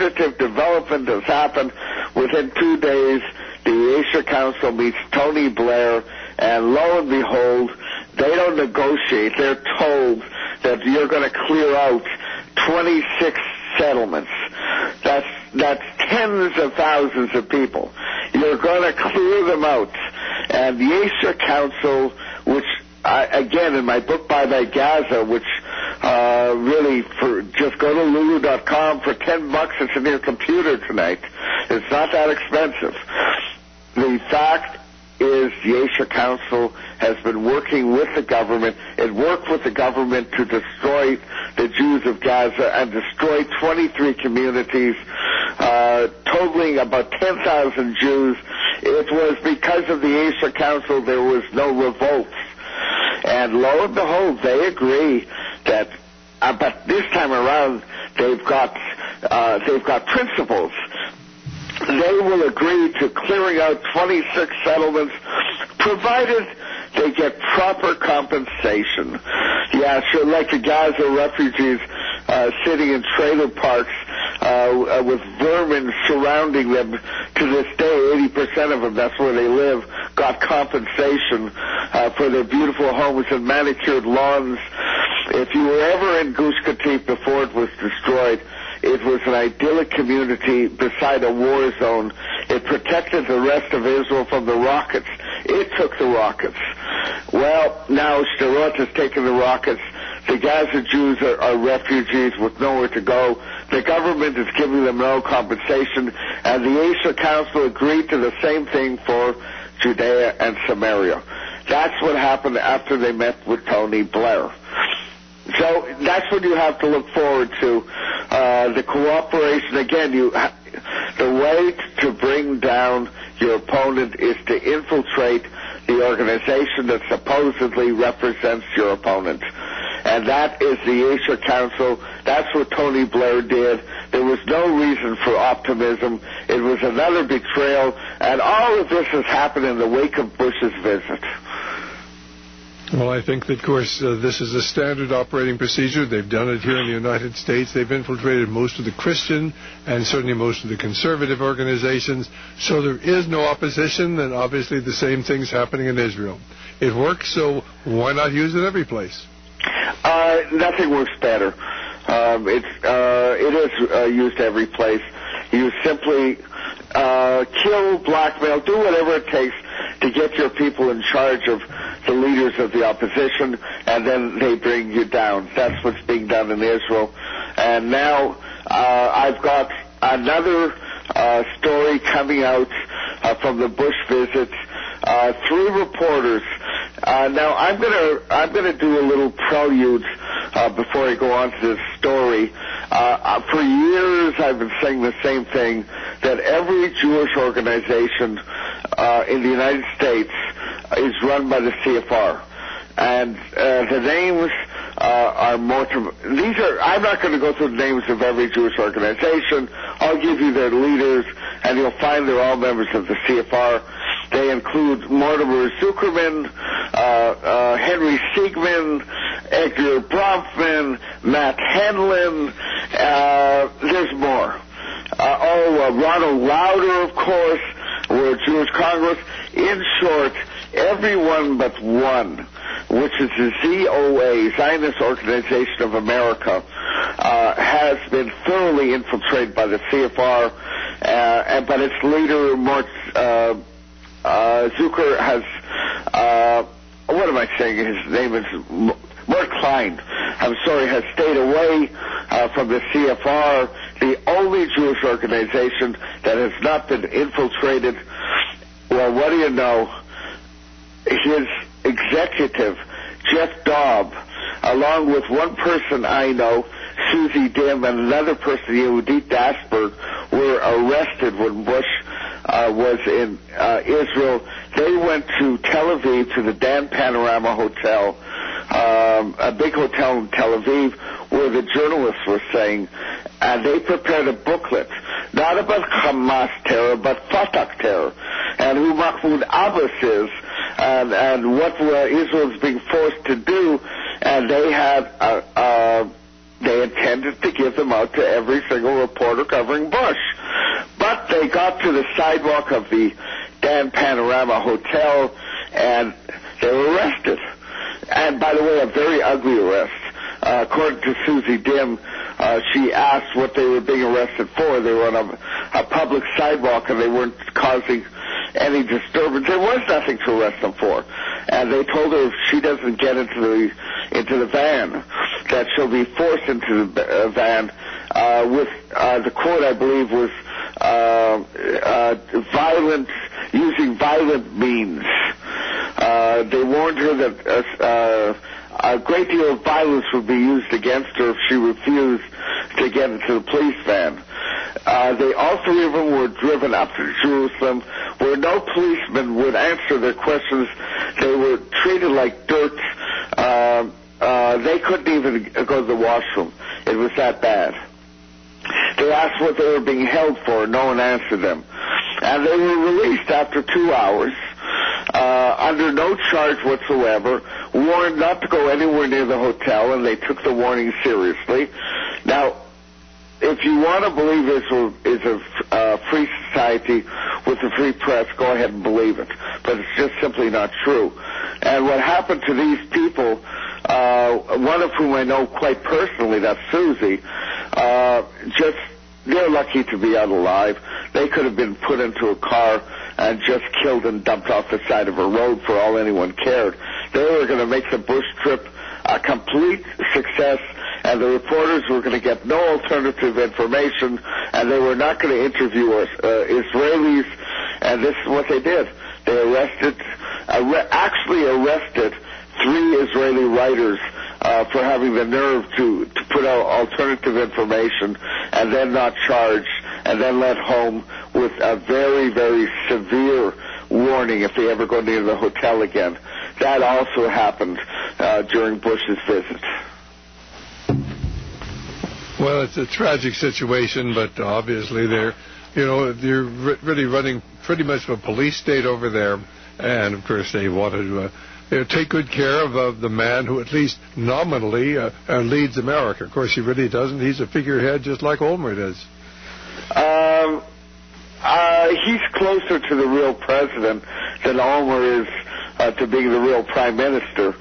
positive development has happened. Within 2 days, the Asia Council meets Tony Blair, and lo and behold, they don't negotiate. They're told that you're going to clear out 26 settlements. That's tens of thousands of people. You're going to clear them out. And the Asia Council, which, again, in my book, Bye Bye Gaza, which really, just go to Lulu.com for $10. It's in your computer tonight. It's not that expensive. The fact is the Asia Council has been working with the government. It worked with the government to destroy the Jews of Gaza and destroy 23 communities, totaling about 10,000 Jews. It was because of the Asia Council there was no revolt. And lo and behold, they agree that, but this time around they've got principles. They will agree to clearing out 26 settlements, provided they get proper compensation. Yeah, sure, like the Gaza refugees sitting in trailer parks with vermin surrounding them. To this day, 80% of them, that's where they live, got compensation for their beautiful homes and manicured lawns. If you were ever in Gush Katif before it was destroyed, it was an idyllic community beside a war zone. It protected the rest of Israel from the rockets. It took the rockets. Well, now Sderot has taken the rockets. The Gaza Jews are refugees with nowhere to go. The government is giving them no compensation, and the Asia Council agreed to the same thing for Judea and Samaria. That's what happened after they met with Tony Blair. So that's what you have to look forward to. The cooperation, again, the way to bring down your opponent is to infiltrate the organization that supposedly represents your opponent. And that is the Asia Council. That's what Tony Blair did. There was no reason for optimism. It was another betrayal. And all of this has happened in the wake of Bush's visit. Well, I think that, of course, this is a standard operating procedure. They've done it here in the United States. They've infiltrated most of the Christian and certainly most of the conservative organizations. So there is no opposition, and obviously the same thing's happening in Israel. It works, so why not use it every place? Nothing works better. It is used every place. You simply kill, blackmail, do whatever it takes to get your people in charge of the leaders of the opposition, and then they bring you down. That's what's being done in Israel. And now I've got another story coming out from the Bush visits. 3 reporters. Now I'm gonna do a little prelude before I go on to this story. For years I've been saying the same thing, that every Jewish organization in the United States is run by the CFR. And the names are more to... I'm not going to go through the names of every Jewish organization. I'll give you their leaders, and you'll find they're all members of the CFR. They include Mortimer Zuckerman, Henry Siegman, Edgar Bronfman, Matt Hanlon. There's more. Ronald Lauder, of course, or Jewish Congress. In short, everyone but one, which is the ZOA, Zionist Organization of America, has been thoroughly infiltrated by the CFR, but its leader, Mort Zucker, has, what am I saying? His name is Mort Klein. I'm sorry, has stayed away from the CFR, the only Jewish organization that has not been infiltrated. Well, what do you know? His executive, Jeff Daub, along with one person I know, Susie Dim, and another person, Yehudit Dasberg, were arrested when Bush was in Israel. They went to Tel Aviv, to the Dan Panorama Hotel, a big hotel in Tel Aviv, where the journalists were saying, and they prepared a booklet, not about Hamas terror, but Fatah terror, and who Mahmoud Abbas is, and what Israel is being forced to do. And they had they intended to give them out to every single reporter covering Bush. But they got to the sidewalk of the Dan Panorama Hotel, and they were arrested. And, by the way, a very ugly arrest. According to Susie Dim, she asked what they were being arrested for. They were on a public sidewalk, and they weren't causing any disturbance. There was nothing to arrest them for. And they told her if she doesn't get into the van, that she'll be forced into the van with the quote, I believe, was using violent means. They warned her that a great deal of violence would be used against her if she refused to get into the police van. All three of them were driven up to Jerusalem, where no policeman would answer their questions. They were treated like dirt. They couldn't even go to the washroom. It was that bad. They asked what they were being held for. No one answered them. And they were released after 2 hours, under no charge whatsoever, warned not to go anywhere near the hotel, and they took the warning seriously. Now, if you want to believe Israel is a free society with a free press, go ahead and believe it. But it's just simply not true. And what happened to these people, one of whom I know quite personally, that's Susie, they're lucky to be out alive. They could have been put into a car and just killed and dumped off the side of a road for all anyone cared. They were going to make the Bush trip a complete success, and the reporters were going to get no alternative information, and they were not going to interview Israelis, and this is what they did. They actually arrested 3 Israeli writers for having the nerve to put out alternative information and then not charged and then let home with a very, very severe warning if they ever go near the hotel again. That also happened during Bush's visit. Well, it's a tragic situation, but obviously they're really running pretty much a police state over there, and of course they wanted to take good care of the man who at least nominally leads America. Of course, he really doesn't. He's a figurehead just like Olmert is. He's closer to the real president than Olmert is to being the real prime minister.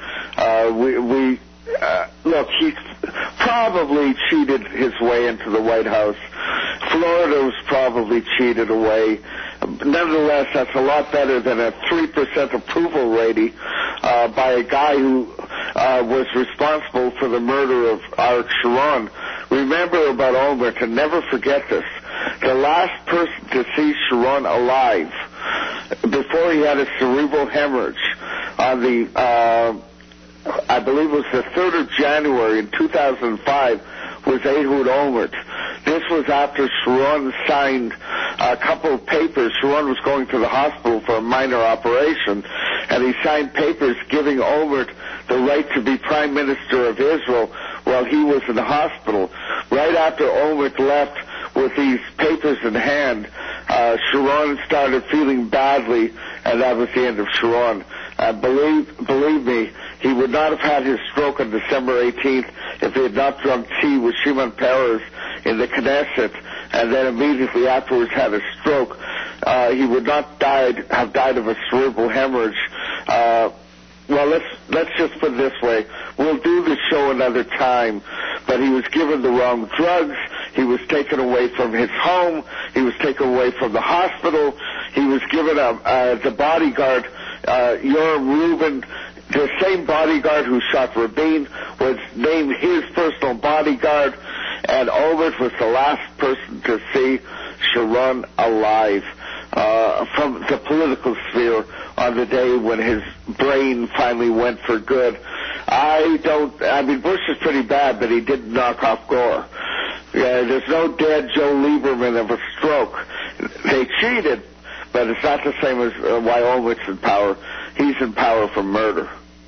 Look, he probably cheated his way into the White House. Florida was probably cheated away. Nonetheless, that's a lot better than a 3% approval rating by a guy who was responsible for the murder of Arik Sharon. Remember about Olmert, and never forget this. The last person to see Sharon alive before he had a cerebral hemorrhage on the I believe it was the 3rd of January in 2005, was Ehud Olmert. This was after Sharon signed a couple of papers. Sharon was going to the hospital for a minor operation, and he signed papers giving Olmert the right to be Prime Minister of Israel while he was in the hospital. Right after Olmert left with these papers in hand, Sharon started feeling badly, and that was the end of Sharon. Believe me, he would not have had his stroke on December 18th if he had not drunk tea with Shimon Peres in the Knesset, and then immediately afterwards had a stroke. He would not have died of a cerebral hemorrhage. Well, let's just put it this way. We'll do the show another time, but he was given the wrong drugs. He was taken away from his home. He was taken away from the hospital. He was given the bodyguard, Yoram Rubin, the same bodyguard who shot Rabin, was named his personal bodyguard, and Olmert was the last person to see Sharon alive from the political sphere on the day when his brain finally went for good. Bush is pretty bad, but he didn't knock off Gore. There's no dead Joe Lieberman of a stroke. They cheated, but it's not the same as why Olmert's in power. He's in power for murder.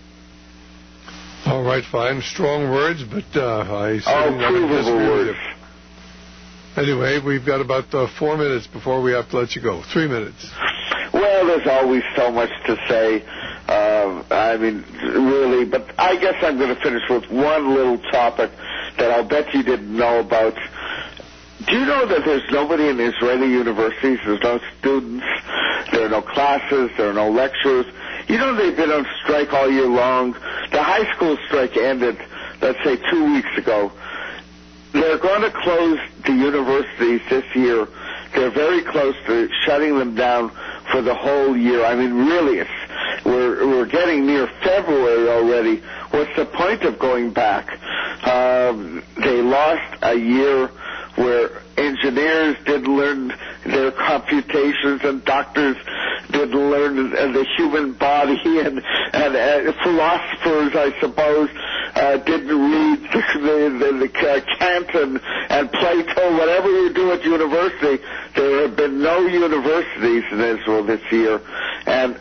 All right, fine. Strong words, but I certainly provable words. Anyway, we've got about 4 minutes before we have to let you go. 3 minutes. Well, there's always so much to say. Really, but I guess I'm going to finish with one little topic that I'll bet you didn't know about. Do you know that there's nobody in Israeli universities? There's no students. There are no classes. There are no lectures. You know they've been on strike all year long. The high school strike ended, let's say, 2 weeks ago. They're going to close the universities this year. They're very close to shutting them down for the whole year. I mean, really, we're getting near February already. What's the point of going back? They lost a year where engineers didn't learn their computations and doctors didn't learn the human body, and philosophers, I suppose, didn't read the Kant and Plato. Whatever you do at university, there have been no universities in Israel this year. And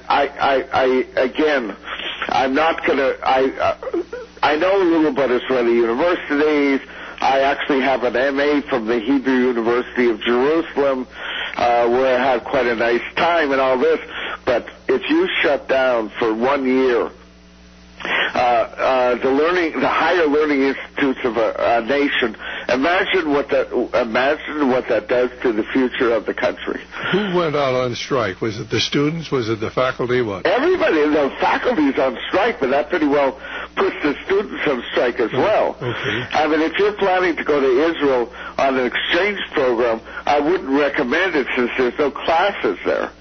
I'm not going to. I know a little about Israeli universities. I actually have an MA from the Hebrew University of Jerusalem, where I had quite a nice time and all this. But if you shut down for 1 year the higher learning institutes of a nation, imagine what that does to the future of the country. Who went out on strike? Was it the students? Was it the faculty? What? Everybody. The faculty is on strike, but that pretty well puts the students on strike as well. Okay. I mean, if you're planning to go to Israel on an exchange program, I wouldn't recommend it since there's no classes there.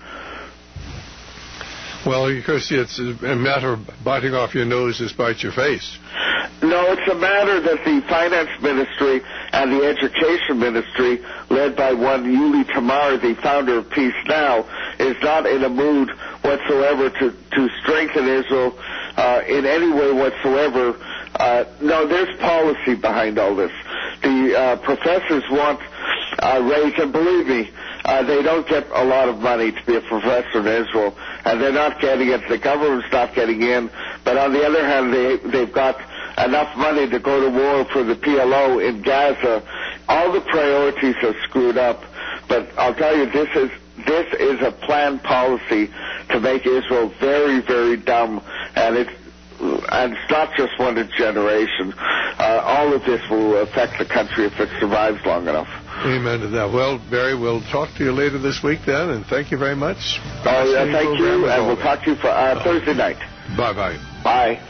Well, because it's a matter of biting off your nose to spite your face. No, it's a matter that the finance ministry and the education ministry, led by one Yuli Tamar, the founder of Peace Now, is not in a mood whatsoever to strengthen Israel in any way whatsoever. No, there's policy behind all this. The professors want raise, and believe me, they don't get a lot of money to be a professor in Israel, and they're not getting it. The government's not getting in. But on the other hand, they've got enough money to go to war for the PLO in Gaza. All the priorities are screwed up. But I'll tell you, this is a planned policy to make Israel very, very dumb, and it's not just one generation. All of this will affect the country if it survives long enough. Amen to that. Well, Barry, we'll talk to you later this week then, and thank you very much. Oh, yeah, thank you, and we'll talk to you for Thursday night. Bye-bye. Bye.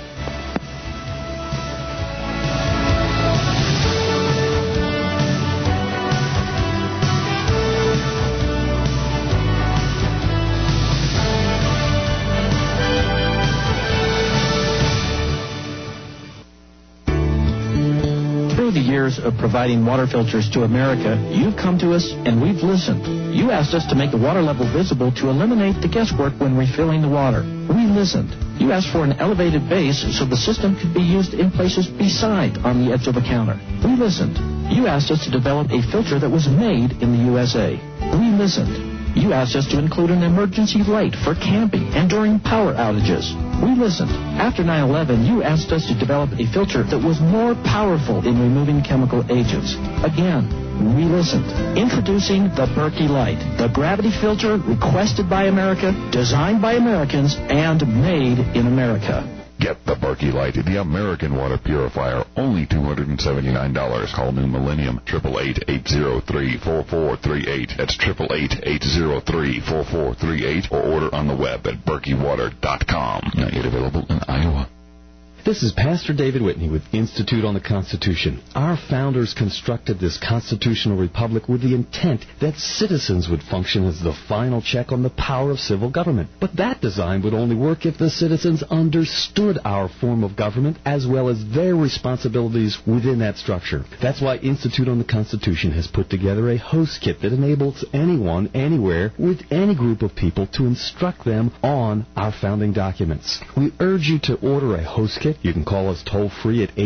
Years of providing water filters to America, you've come to us and we've listened. You asked us to make the water level visible to eliminate the guesswork when refilling the water. We listened. You asked for an elevated base so the system could be used in places beside on the edge of the counter. We listened. You asked us to develop a filter that was made in the USA. We listened. You asked us to include an emergency light for camping and during power outages. We listened. After 9/11, you asked us to develop a filter that was more powerful in removing chemical agents. Again, we listened. Introducing the Berkey Light, the gravity filter requested by America, designed by Americans, and made in America. Get the Berkey Light, the American water purifier, only $279. Call New Millennium, 888-803-4438. That's 888-803-4438, or order on the web at berkeywater.com. Not yet available in Iowa. This is Pastor David Whitney with Institute on the Constitution. Our founders constructed this constitutional republic with the intent that citizens would function as the final check on the power of civil government. But that design would only work if the citizens understood our form of government as well as their responsibilities within that structure. That's why Institute on the Constitution has put together a host kit that enables anyone, anywhere, with any group of people to instruct them on our founding documents. We urge you to order a host kit. You can call us toll-free at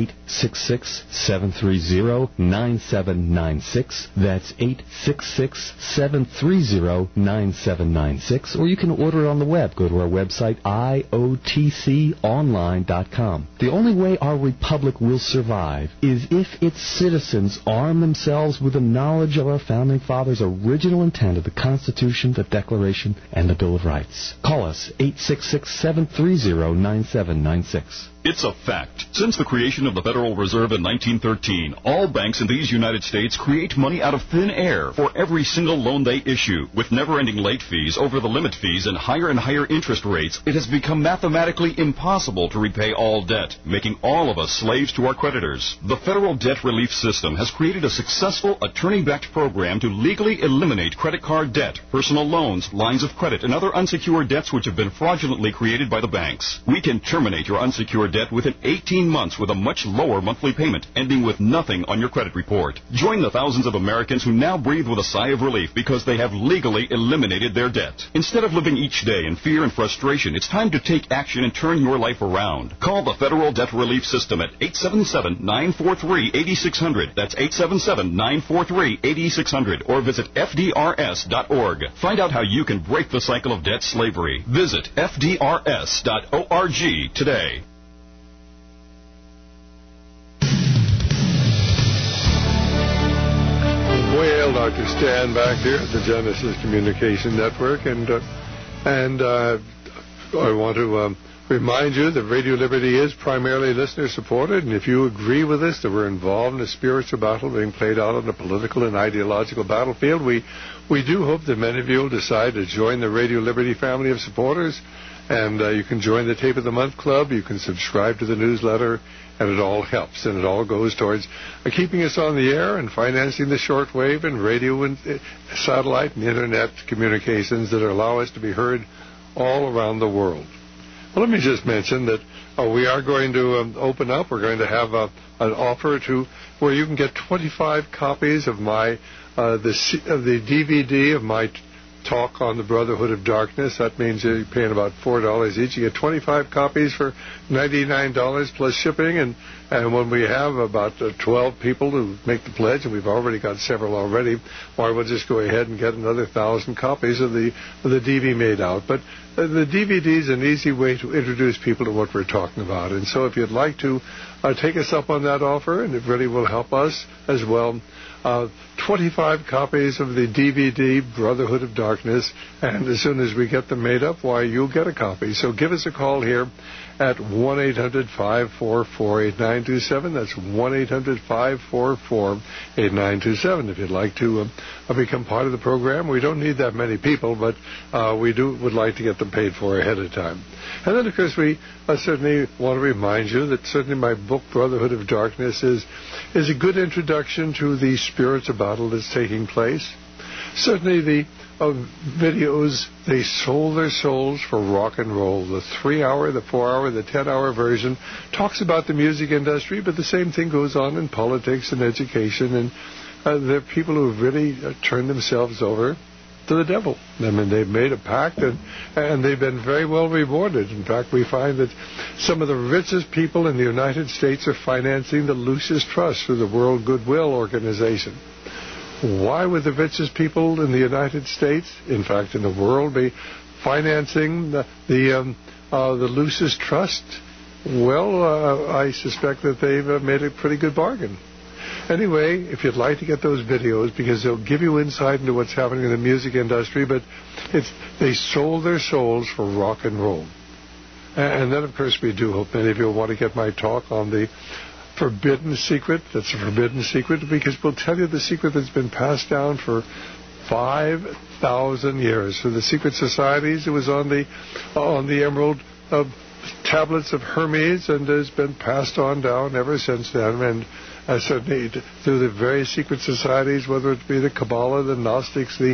866-730-9796. That's 866-730-9796. Or you can order it on the web. Go to our website, iotconline.com. The only way our republic will survive is if its citizens arm themselves with the knowledge of our founding fathers' original intent of the Constitution, the Declaration, and the Bill of Rights. Call us, 866-730-9796. It's a fact. Since the creation of the Federal Reserve in 1913, all banks in these United States create money out of thin air for every single loan they issue. With never-ending late fees, over-the-limit fees, and higher interest rates, it has become mathematically impossible to repay all debt, making all of us slaves to our creditors. The Federal Debt Relief System has created a successful attorney-backed program to legally eliminate credit card debt, personal loans, lines of credit, and other unsecured debts which have been fraudulently created by the banks. We can terminate your unsecured debt within 18 months with a much lower monthly payment, ending with nothing on your credit report. Join the thousands of Americans who now breathe with a sigh of relief because they have legally eliminated their debt. Instead of living each day in fear and frustration, it's time to take action and turn your life around. Call the Federal Debt Relief System at 877-943-8600. That's 877-943-8600. Or visit FDRS.org. Find out how you can break the cycle of debt slavery. Visit FDRS.org today. Well, Dr. Stan back here at the Genesis Communication Network, and I want to remind you that Radio Liberty is primarily listener-supported, and if you agree with us that we're involved in a spiritual battle being played out on the political and ideological battlefield, we do hope that many of you will decide to join the Radio Liberty family of supporters, and you can join the Tape of the Month Club, you can subscribe to the newsletter, and it all helps, and it all goes towards keeping us on the air and financing the shortwave and radio and satellite and internet communications that allow us to be heard all around the world. Well, let me just mention that we are going to open up. We're going to have an offer where you can get 25 copies of the DVD of my talk on the Brotherhood of Darkness. That means you're paying about $4 each. You get 25 copies for $99 plus shipping, and when we have about 12 people who make the pledge, and we've already got several already, why we'll just go ahead and get another 1,000 copies of the DVD made out. But the DVD is an easy way to introduce people to what we're talking about, and so if you'd like to take us up on that offer, and it really will help us as well, 25 copies of the DVD Brotherhood of Darkness, and as soon as we get them made up, why, you'll get a copy. So give us a call here at 1-800-544-8927. That's 1-800-544-8927 if you'd like to become part of the program. We don't need that many people, but we would like to get them paid for ahead of time. And then, of course, we certainly want to remind you that certainly my book, Brotherhood of Darkness, is a good introduction to the spiritual battle that's taking place. Certainly the videos, they sold their souls for rock and roll. The 3-hour, the 4-hour, the 10-hour version talks about the music industry, but the same thing goes on in politics and education, and there are people who have really turned themselves over to the devil. I mean, they've made a pact, and they've been very well rewarded. In fact, we find that some of the richest people in the United States are financing the Lucis Trust through the World Goodwill Organization. Why would the richest people in the United States, in fact in the world, be financing the Lucis Trust? Well, I suspect that they've made a pretty good bargain. Anyway, if you'd like to get those videos, because they'll give you insight into what's happening in the music industry, but they sold their souls for rock and roll. And then, of course, we do hope many of you will want to get my talk on the forbidden secret. That's a forbidden secret, because we'll tell you the secret that's been passed down for 5,000 years. So the secret societies, it was on the emerald tablets of Hermes, and has been passed on down ever since then. And certainly through the various secret societies, whether it be the Kabbalah, the Gnostics, the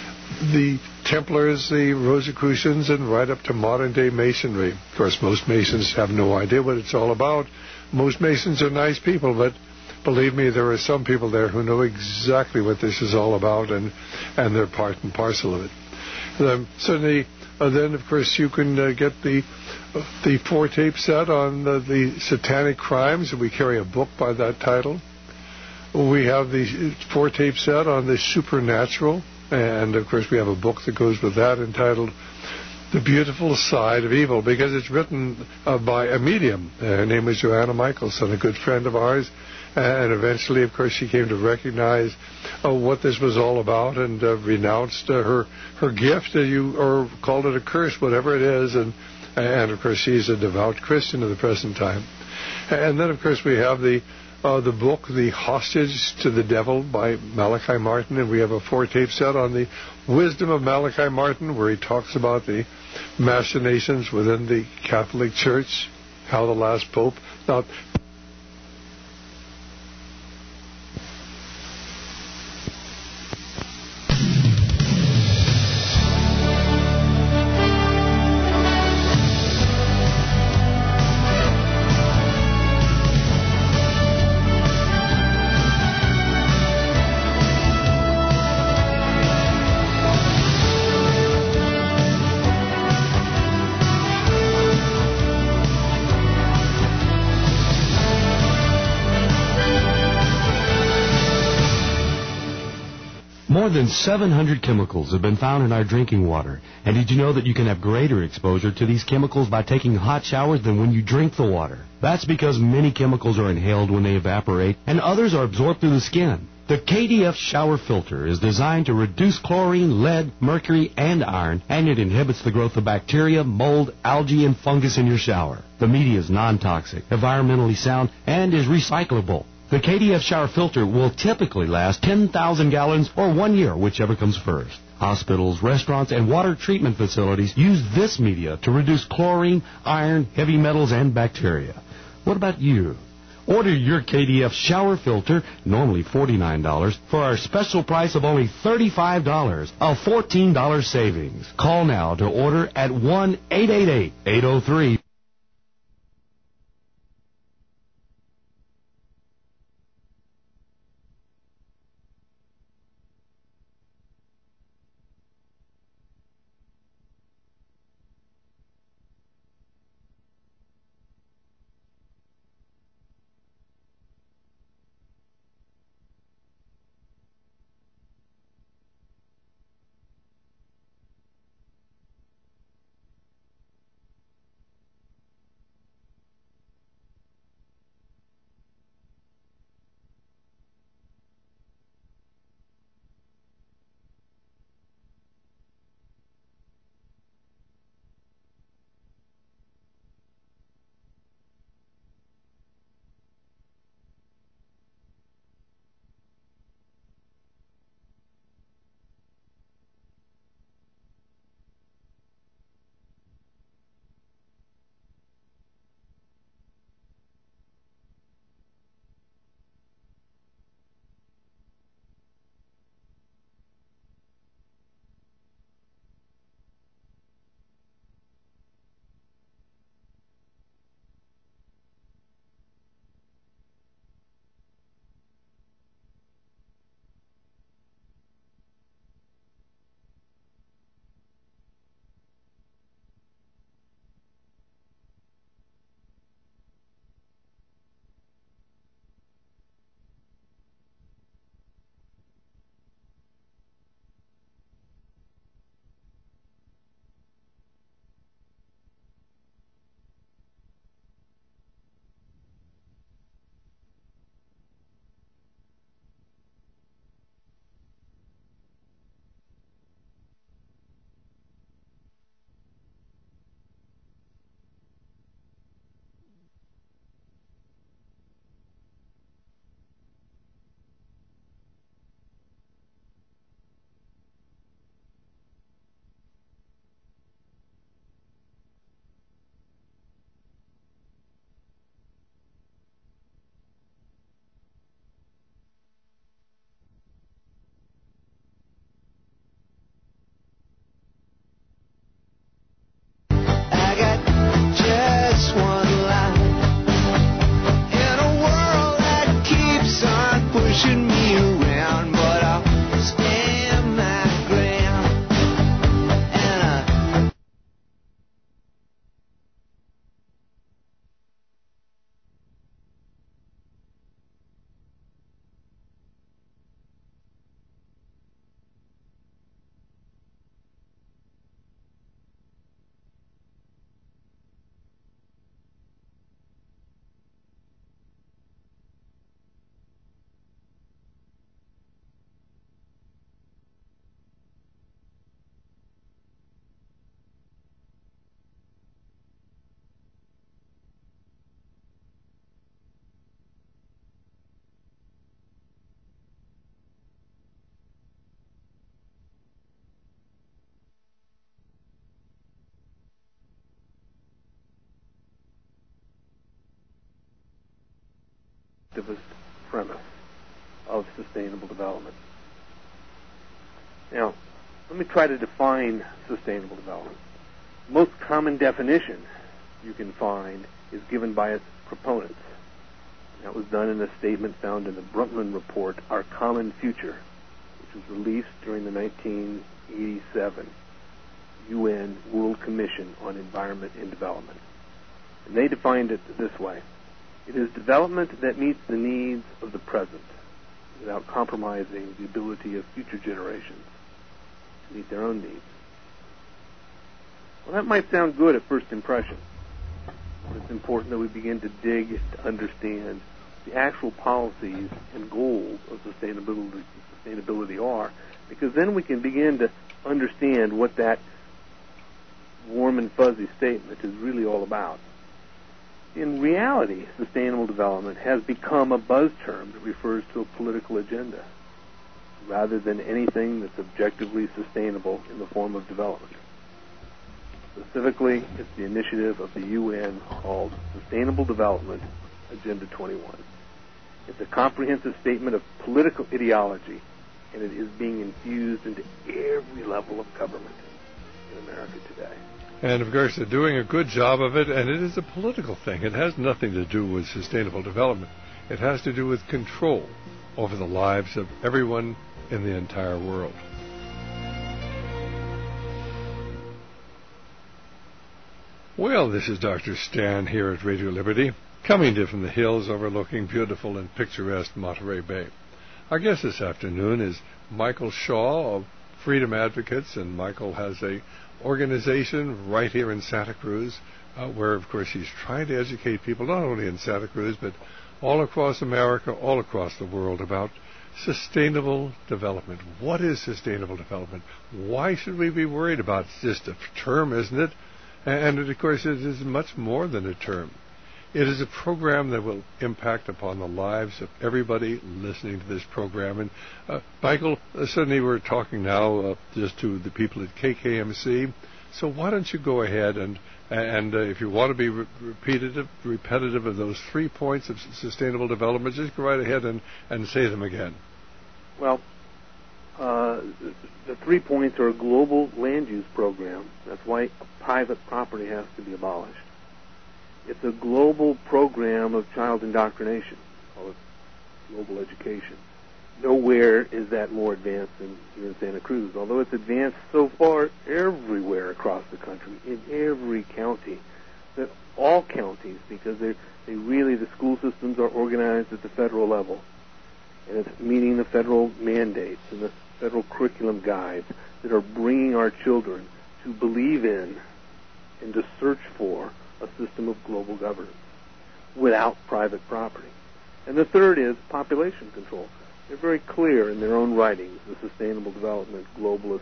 Templars, the Rosicrucians, and right up to modern-day Masonry. Of course, most Masons have no idea what it's all about. Most Masons are nice people, but believe me, there are some people there who know exactly what this is all about, and they're part and parcel of it. Certainly, then, of course, you can get the 4-tape set on the satanic crimes, and we carry a book by that title. We have the 4-tape set on the supernatural, and, of course, we have a book that goes with that entitled The Beautiful Side of Evil, because it's written by a medium. Her name is Joanna Michelson, a good friend of ours, and eventually, of course, she came to recognize what this was all about, and renounced her gift, or called it a curse, whatever it is, and And, of course, she's a devout Christian at the present time. And then, of course, we have the book, The Hostage to the Devil by Malachi Martin, and we have a 4-tape set on the wisdom of Malachi Martin, where he talks about the machinations within the Catholic Church, how the last pope... Now, More than 700 chemicals have been found in our drinking water. And did you know that you can have greater exposure to these chemicals by taking hot showers than when you drink the water? That's because many chemicals are inhaled when they evaporate, and others are absorbed through the skin. The KDF shower filter is designed to reduce chlorine, lead, mercury, and iron, and it inhibits the growth of bacteria, mold, algae, and fungus in your shower. The media is non-toxic, environmentally sound, and is recyclable. The KDF shower filter will typically last 10,000 gallons or 1 year, whichever comes first. Hospitals, restaurants, and water treatment facilities use this media to reduce chlorine, iron, heavy metals, and bacteria. What about you? Order your KDF shower filter, normally $49, for our special price of only $35, a $14 savings. Call now to order at 1-888-803. activist premise of sustainable development. Now, let me try to define sustainable development. The most common definition you can find is given by its proponents. That was done in a statement found in the Brundtland Report, Our Common Future, which was released during the 1987 UN World Commission on Environment and Development. And they defined it this way. It is development that meets the needs of the present without compromising the ability of future generations to meet their own needs. Well, that might sound good at first impression, but it's important that we begin to dig to understand the actual policies and goals of sustainability are, because then we can begin to understand what that warm and fuzzy statement is really all about. In reality, sustainable development has become a buzz term that refers to a political agenda, rather than anything that's objectively sustainable in the form of development. Specifically, it's the initiative of the UN called Sustainable Development Agenda 21. It's a comprehensive statement of political ideology, and it is being infused into every level of government in America today. And, of course, they're doing a good job of it, and it is a political thing. It has nothing to do with sustainable development. It has to do with control over the lives of everyone in the entire world. Well, this is Dr. Stan here at Radio Liberty, coming to you from the hills overlooking beautiful and picturesque Monterey Bay. Our guest this afternoon is Michael Shaw of Freedom Advocates, and Michael has a organization right here in Santa Cruz where, of course, he's trying to educate people not only in Santa Cruz but all across America, all across the world about sustainable development. What is sustainable development? Why should we be worried about it? It's just a term, isn't it? And, of course, it is much more than a term. It is a program that will impact upon the lives of everybody listening to this program. And, Michael, suddenly we're talking now just to the people at KKMC. So why don't you go ahead and if you want to be repetitive of those 3 points of sustainable development, just go right ahead and say them again. Well, the 3 points are a global land use program. That's why private property has to be abolished. It's a global program of child indoctrination, call it global education. Nowhere is that more advanced than here in Santa Cruz, although it's advanced so far everywhere across the country, in every county, that all counties, because the school systems are organized at the federal level, and it's meeting the federal mandates and the federal curriculum guides that are bringing our children to believe in and to search for a system of global governance without private property. And the third is population control. They're very clear in their own writings, the Sustainable Development Globalist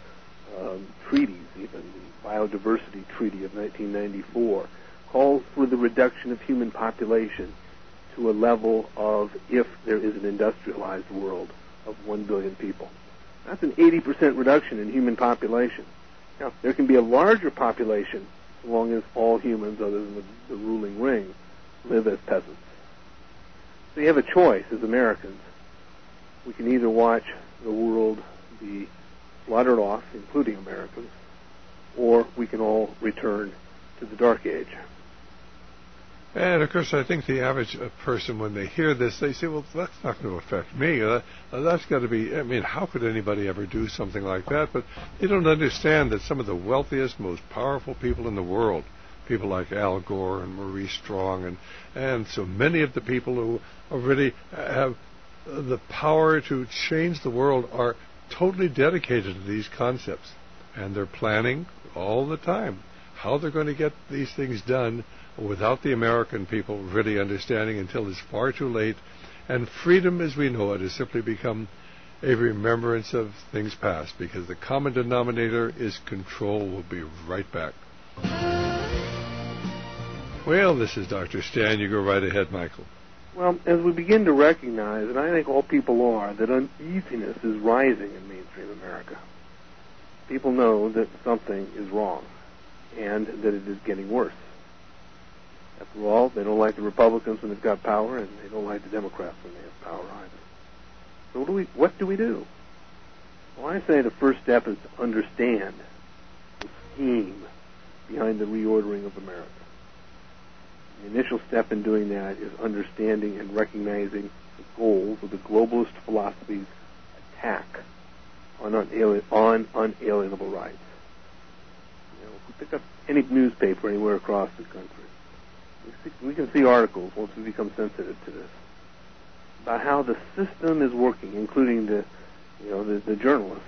treaties, even the Biodiversity Treaty of 1994, calls for the reduction of human population to a level of, if there is an industrialized world, of 1 billion people. That's an 80% reduction in human population. Now, there can be a larger population as long as all humans, other than the ruling ring, live as peasants. So you have a choice as Americans. We can either watch the world be slaughtered off, including Americans, or we can all return to the Dark Age. And, of course, I think the average person, when they hear this, they say, well, that's not going to affect me. That's got to be, how could anybody ever do something like that? But they don't understand that some of the wealthiest, most powerful people in the world, people like Al Gore and Maurice Strong, and so many of the people who really have the power to change the world, are totally dedicated to these concepts. And they're planning all the time how they're going to get these things done without the American people really understanding until it's far too late. And freedom as we know it has simply become a remembrance of things past, because the common denominator is control. We'll be right back. Well, this is Dr. Stan. You go right ahead, Michael. Well, as we begin to recognize, and I think all people are, that uneasiness is rising in mainstream America. People know that something is wrong and that it is getting worse. After all, they don't like the Republicans when they've got power, and they don't like the Democrats when they have power either. So what do we do? Well, I say the first step is to understand the scheme behind the reordering of America. The initial step in doing that is understanding and recognizing the goals of the globalist philosophy's attack on unalienable rights. You know, if we pick up any newspaper anywhere across the country, we can see articles once we become sensitive to this about how the system is working, including the journalists,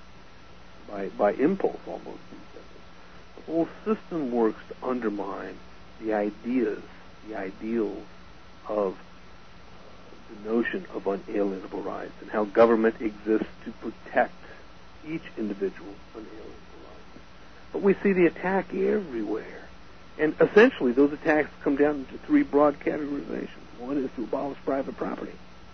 by impulse almost. The whole system works to undermine the ideas, the ideals of the notion of unalienable rights and how government exists to protect each individual's unalienable rights. But we see the attack everywhere. And essentially, those attacks come down into three broad categorizations. One is to abolish private property.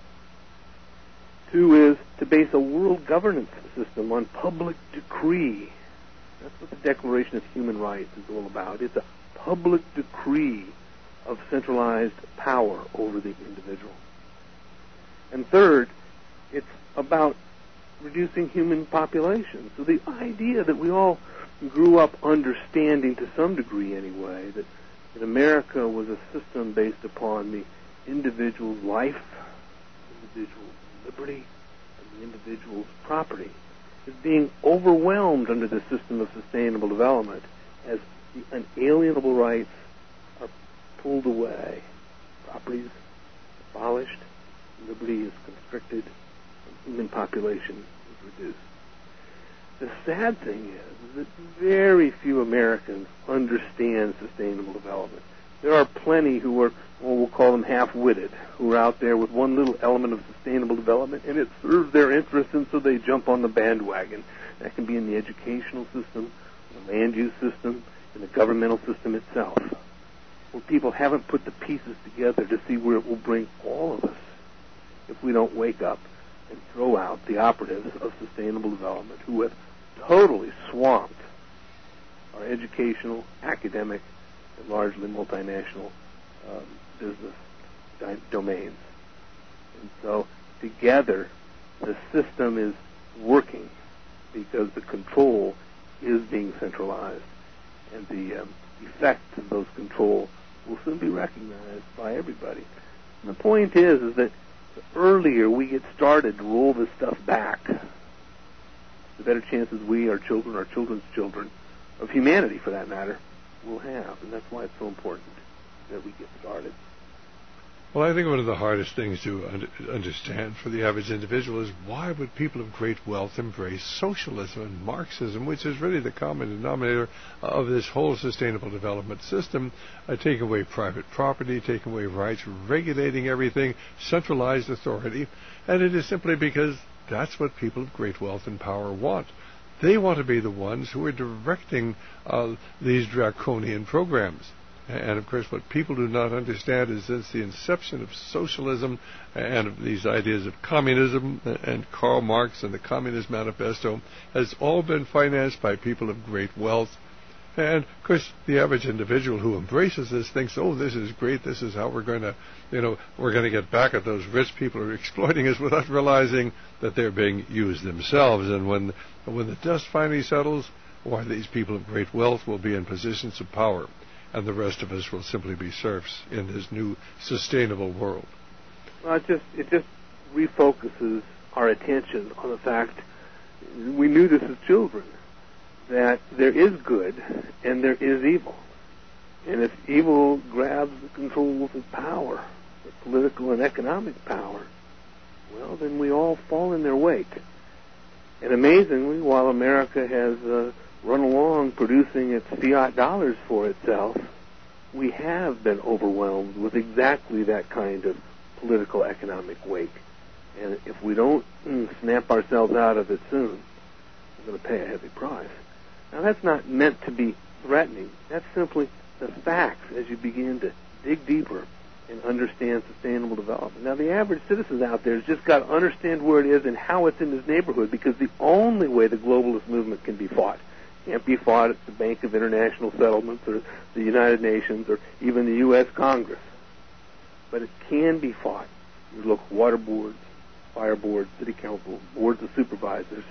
Two is to base a world governance system on public decree. That's what the Declaration of Human Rights is all about. It's a public decree of centralized power over the individual. And third, it's about reducing human population. So the idea that we all grew up understanding, to some degree anyway, that America was a system based upon the individual's life, individual's liberty, and the individual's property, is being overwhelmed under the system of sustainable development as the unalienable rights are pulled away, property is abolished, liberty is constricted, and human population is reduced. The sad thing is that very few Americans understand sustainable development. There are plenty who are, well, we'll call them half-witted, who are out there with one little element of sustainable development, and it serves their interests, and so they jump on the bandwagon. That can be in the educational system, the land use system, and the governmental system itself, where people haven't put the pieces together to see where it will bring all of us if we don't wake up and throw out the operatives of sustainable development who have totally swamped our educational, academic, and largely multinational business domains. And so together, the system is working because the control is being centralized, and the effects of those controls will soon be recognized by everybody. And the point is that the earlier we get started to roll this stuff back, the better chances we, our children, our children's children, of humanity for that matter, will have. And that's why it's so important that we get started. Well, I think one of the hardest things to understand for the average individual is why would people of great wealth embrace socialism and Marxism, which is really the common denominator of this whole sustainable development system, taking away private property, taking away rights, regulating everything, centralized authority, and it is simply because that's what people of great wealth and power want. They want to be the ones who are directing these draconian programs. And, of course, what people do not understand is since the inception of socialism and of these ideas of communism, and Karl Marx and the Communist Manifesto has all been financed by people of great wealth. And, of course, the average individual who embraces this thinks, oh, this is great, this is how we're going to, we're going to get back at those rich people who are exploiting us, without realizing that they're being used themselves. And when the dust finally settles, why, these people of great wealth will be in positions of power, and the rest of us will simply be serfs in this new sustainable world. Well, it just refocuses our attention on the fact, we knew this as children, that there is good and there is evil. And if evil grabs the controls of power, the political and economic power, well, then we all fall in their wake. And amazingly, while America has run along producing its fiat dollars for itself, we have been overwhelmed with exactly that kind of political economic wake. And if we don't snap ourselves out of it soon, we're going to pay a heavy price. Now, that's not meant to be threatening. That's simply the facts as you begin to dig deeper and understand sustainable development. Now, the average citizen out there has just got to understand where it is and how it's in his neighborhood, because the only way the globalist movement can be fought Can't be fought at the Bank of International Settlements or the United Nations or even the U.S. Congress. But it can be fought. Your local water boards, fire boards, city council, boards of supervisors,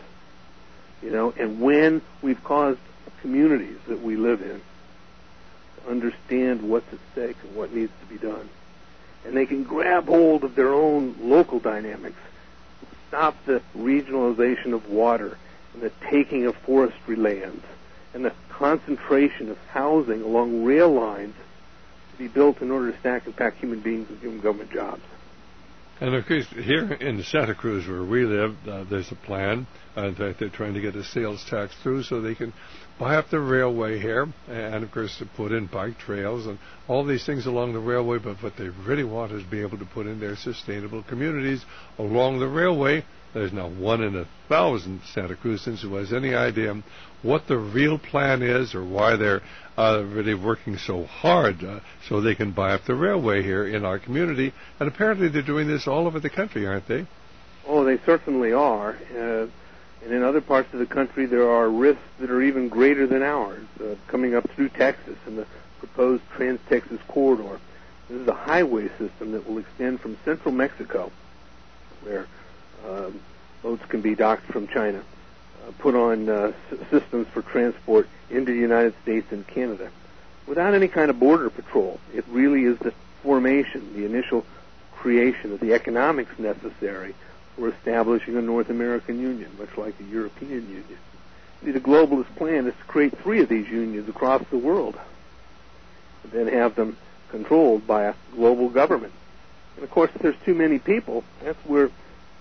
and when we've caused communities that we live in to understand what's at stake and what needs to be done, and they can grab hold of their own local dynamics, stop the regionalization of water and the taking of forestry lands and the concentration of housing along rail lines to be built in order to stack and pack human beings and human government jobs. And of course, here in Santa Cruz, where we live, there's a plan. In fact, they're trying to get a sales tax through so they can buy up the railway here, and of course, to put in bike trails and all these things along the railway. But what they really want is be able to put in their sustainable communities along the railway. There's not 1 in 1,000 Santa Cruzans who has any idea what the real plan is or why they're really working so hard so they can buy up the railway here in our community. And apparently they're doing this all over the country, aren't they? Oh, they certainly are. And in other parts of the country, there are risks that are even greater than ours, coming up through Texas and the proposed Trans-Texas Corridor. This is a highway system that will extend from central Mexico, where boats can be docked from China, put on systems for transport into the United States and Canada without any kind of border patrol. It really is the formation, the initial creation of the economics necessary for establishing a North American Union, much like the European Union. See, the globalist plan is to create 3 of these unions across the world and then have them controlled by a global government. And of course, if there's too many people, that's where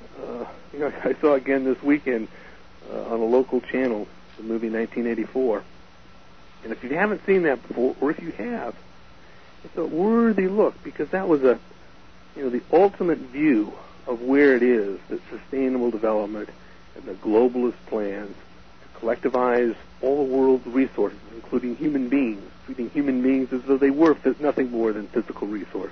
I saw again this weekend on a local channel the movie 1984. And if you haven't seen that before, or if you have, it's a worthy look, because that was the ultimate view of where it is that sustainable development and the globalist plans to collectivize all the world's resources, including human beings, treating human beings as though they were nothing more than physical resources.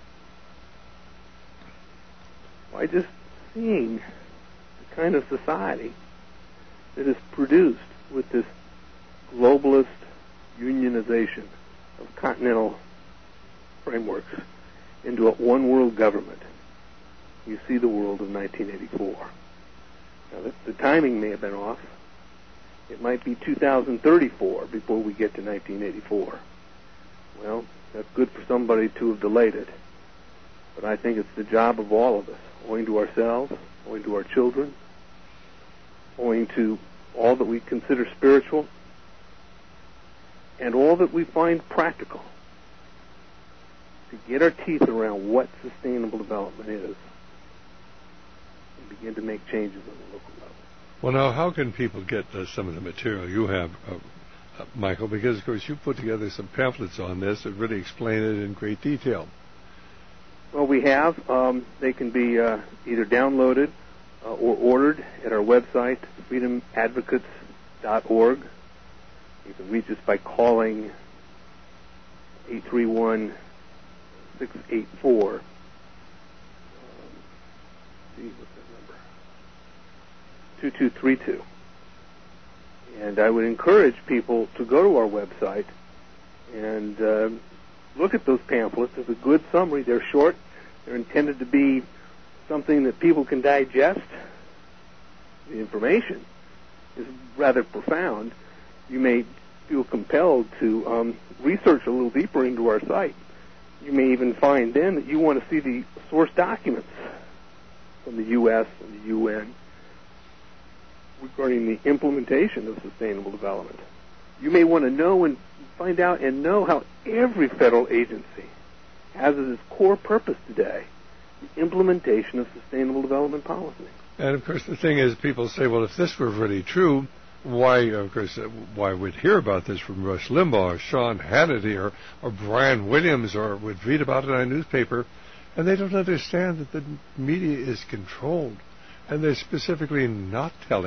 By just seeing the kind of society that is produced with this globalist unionization of continental frameworks into a one-world government, you see the world of 1984. Now, the timing may have been off. It might be 2034 before we get to 1984. Well, that's good for somebody to have delayed it. But I think it's the job of all of us, owing to ourselves, owing to our children, owing to all that we consider spiritual, and all that we find practical, to get our teeth around what sustainable development is and begin to make changes on the local level. Well, now, how can people get some of the material you have, Michael? Because, of course, you put together some pamphlets on this that really explain it in great detail. Well, we have. They can be either downloaded or ordered at our website, freedomadvocates.org. You can reach us by calling 831-684. What's that number? 2232. And I would encourage people to go to our website and look at those pamphlets. There's a good summary. They're short. They're intended to be something that people can digest. The information is rather profound. You may feel compelled to research a little deeper into our site. You may even find then that you want to see the source documents from the U.S. and the UN regarding the implementation of sustainable development. You may want to know and find out and know how every federal agency has as its core purpose today the implementation of sustainable development policy. And, of course, the thing is, people say, well, if this were really true, why we'd hear about this from Rush Limbaugh or Sean Hannity or Brian Williams, or would read about it in a newspaper, and they don't understand that the media is controlled, and they're specifically not telling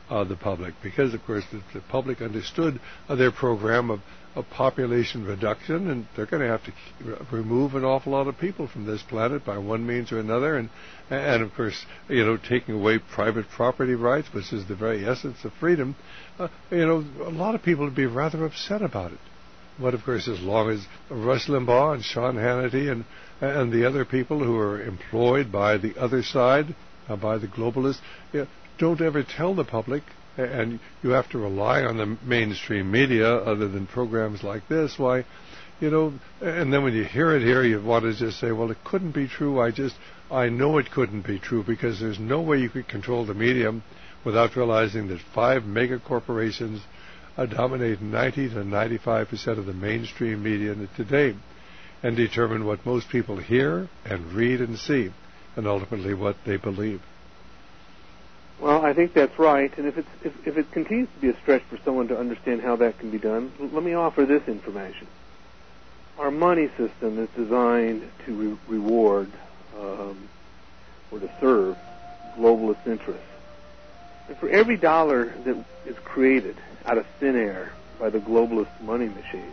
the public, because, of course, the public understood their program of population reduction, and they're going to have to remove an awful lot of people from this planet by one means or another, and of course, taking away private property rights, which is the very essence of freedom. A lot of people would be rather upset about it. But of course, as long as Rush Limbaugh and Sean Hannity and the other people who are employed by the other side, by the globalists, don't ever tell the public, and you have to rely on the mainstream media other than programs like this, and then when you hear it here, you want to just say, well, it couldn't be true. I know it couldn't be true, because there's no way you could control the media without realizing that 5 mega corporations dominate 90 to 95% of the mainstream media today and determine what most people hear and read and see, and ultimately what they believe. Well, I think that's right, and if it continues to be a stretch for someone to understand how that can be done, let me offer this information. Our money system is designed to reward or to serve globalist interests. And for every dollar that is created out of thin air by the globalist money machine,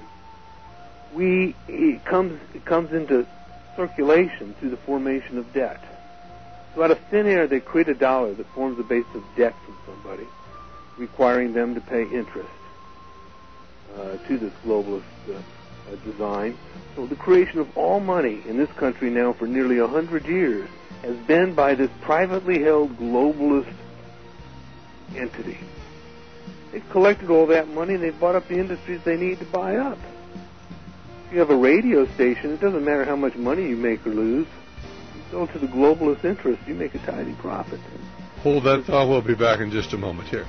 it comes into circulation through the formation of debt. So out of thin air, they create a dollar that forms the base of debt from somebody, requiring them to pay interest to this globalist design. So the creation of all money in this country now for nearly 100 years has been by this privately held globalist entity. They've collected all that money and they've bought up the industries they need to buy up. If you have a radio station, it doesn't matter how much money you make or lose. So to the globalist interest, you make a tidy profit. Hold that thought. We'll be back in just a moment here.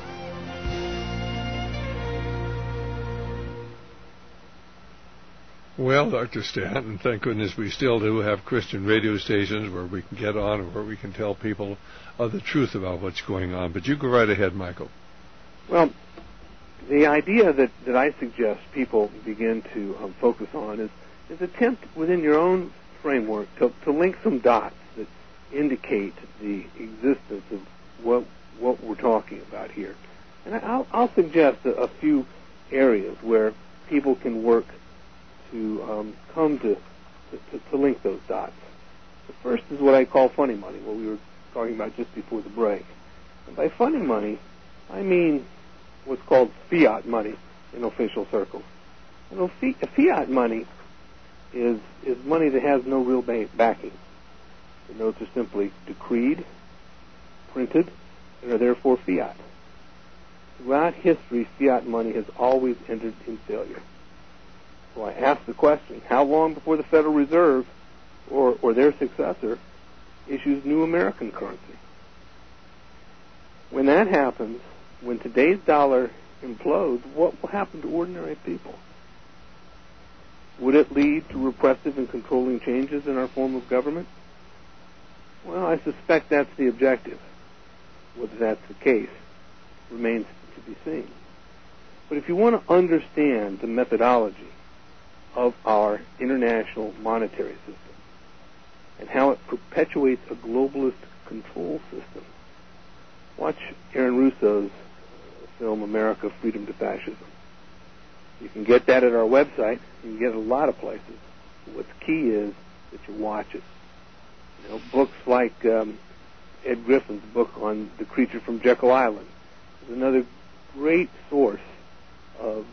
Well, Dr. Stanton, thank goodness we still do have Christian radio stations where we can get on and where we can tell people the truth about what's going on. But you go right ahead, Michael. Well, the idea that I suggest people begin to focus on is attempt within your own framework to link some dots that indicate the existence of what we're talking about here. And I'll suggest a few areas where people can work to come to link those dots. The first is what I call funny money, what we were talking about just before the break. And by funny money, I mean what's called fiat money in official circles. Fiat money is money that has no real backing. The notes are simply decreed, printed, and are therefore fiat. Throughout history, fiat money has always ended in failure. So I ask the question, how long before the Federal Reserve or their successor issues new American currency? When that happens, when today's dollar implodes, what will happen to ordinary people? Would it lead to repressive and controlling changes in our form of government? Well, I suspect that's the objective. Whether that's the case remains to be seen. But if you want to understand the methodology of our international monetary system and how it perpetuates a globalist control system, watch Aaron Russo's film America, Freedom to Fascism. You can get that at our website. You can get it a lot of places. What's key is that you watch it. Books like Ed Griffin's book on The Creature from Jekyll Island is another great source of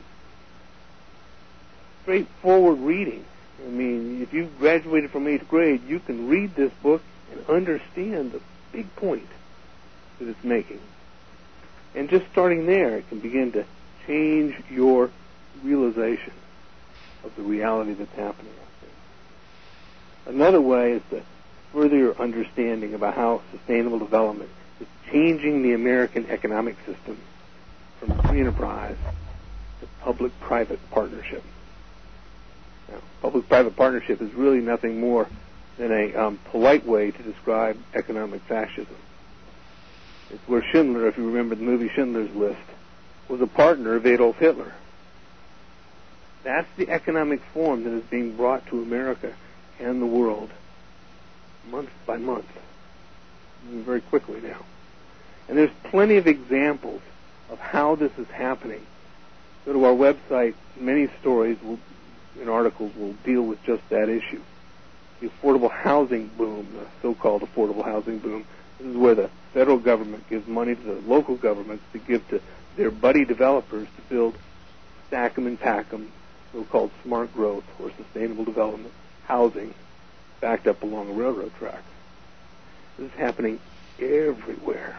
straightforward reading. I mean, if you graduated from 8th grade, you can read this book and understand the big point that it's making. And just starting there, it can begin to change your realization of the reality that's happening out there. Another way is to further your understanding about how sustainable development is changing the American economic system from free enterprise to public-private partnership. Now, public-private partnership is really nothing more than a polite way to describe economic fascism. It's where Schindler, if you remember the movie Schindler's List, was a partner of Adolf Hitler. That's the economic form that is being brought to America and the world month by month, very quickly now. And there's plenty of examples of how this is happening. Go to our website. Many stories and articles will deal with just that issue. The affordable housing boom, the so-called affordable housing boom. This is where the federal government gives money to the local governments to give to their buddy developers to build stack 'em and pack 'em, so-called smart growth or sustainable development housing backed up along a railroad track. This is happening everywhere.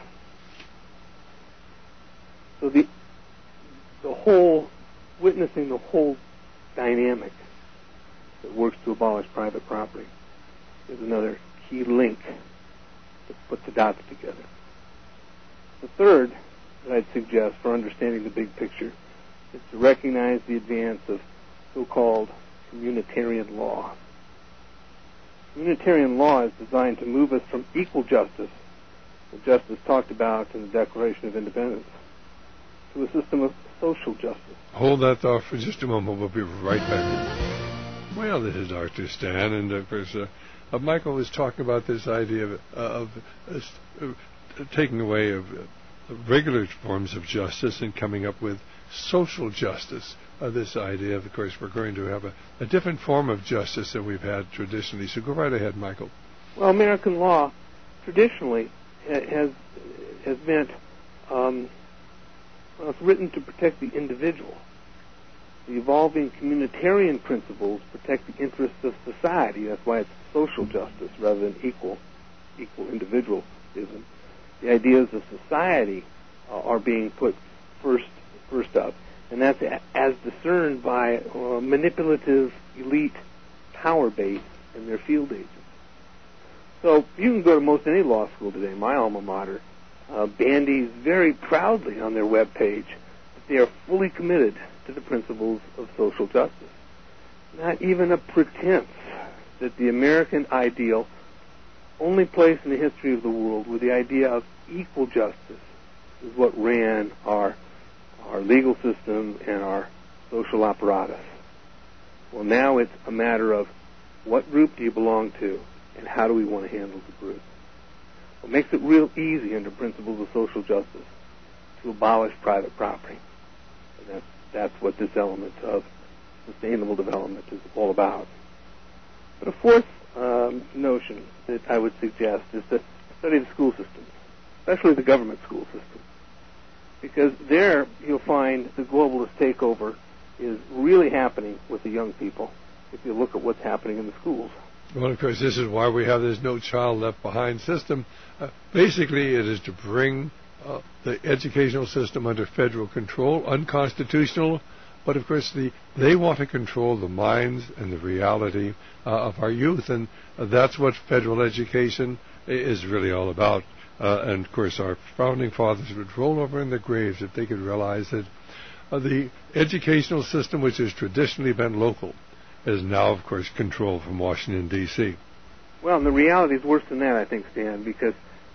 So the whole, witnessing the whole dynamic that works to abolish private property is another key link to put the dots together. The third that I'd suggest for understanding the big picture is to recognize the advance of so-called communitarian law. Communitarian law is designed to move us from equal justice, the justice talked about in the Declaration of Independence, to a system of social justice. Hold that thought for just a moment. We'll be right back. Well, this is Dr. Stan, and of course, Michael was talking about this idea of taking away of regular forms of justice and coming up with social justice. This idea, of course, we're going to have a different form of justice than we've had traditionally. So go right ahead, Michael. Well, American law traditionally has meant it's written to protect the individual. The evolving communitarian principles protect the interests of society. That's why it's social justice rather than equal individualism. The ideas of society are being put first up, and that's as discerned by a manipulative elite power base and their field agents. So you can go to most any law school today, my alma mater, bandies very proudly on their webpage that they are fully committed to the principles of social justice. Not even a pretense that the American ideal, only place in the history of the world where the idea of equal justice is what ran our legal system and our social apparatus. Well, now it's a matter of what group do you belong to and how do we want to handle the group. What makes it real easy under principles of social justice to abolish private property. And that's what this element of sustainable development is all about. But a fourth notion that I would suggest is to study the school system, especially the government school system. Because there you'll find the globalist takeover is really happening with the young people if you look at what's happening in the schools. Well, of course, this is why we have this No Child Left Behind system. Basically, it is to bring the educational system under federal control, unconstitutional, but of course they want to control the minds and the reality of our youth, and that's what federal education is really all about. And of course, our founding fathers would roll over in their graves if they could realize that the educational system, which has traditionally been local, is now, of course, controlled from Washington, D.C. Well, and the reality is worse than that, I think, Stan, because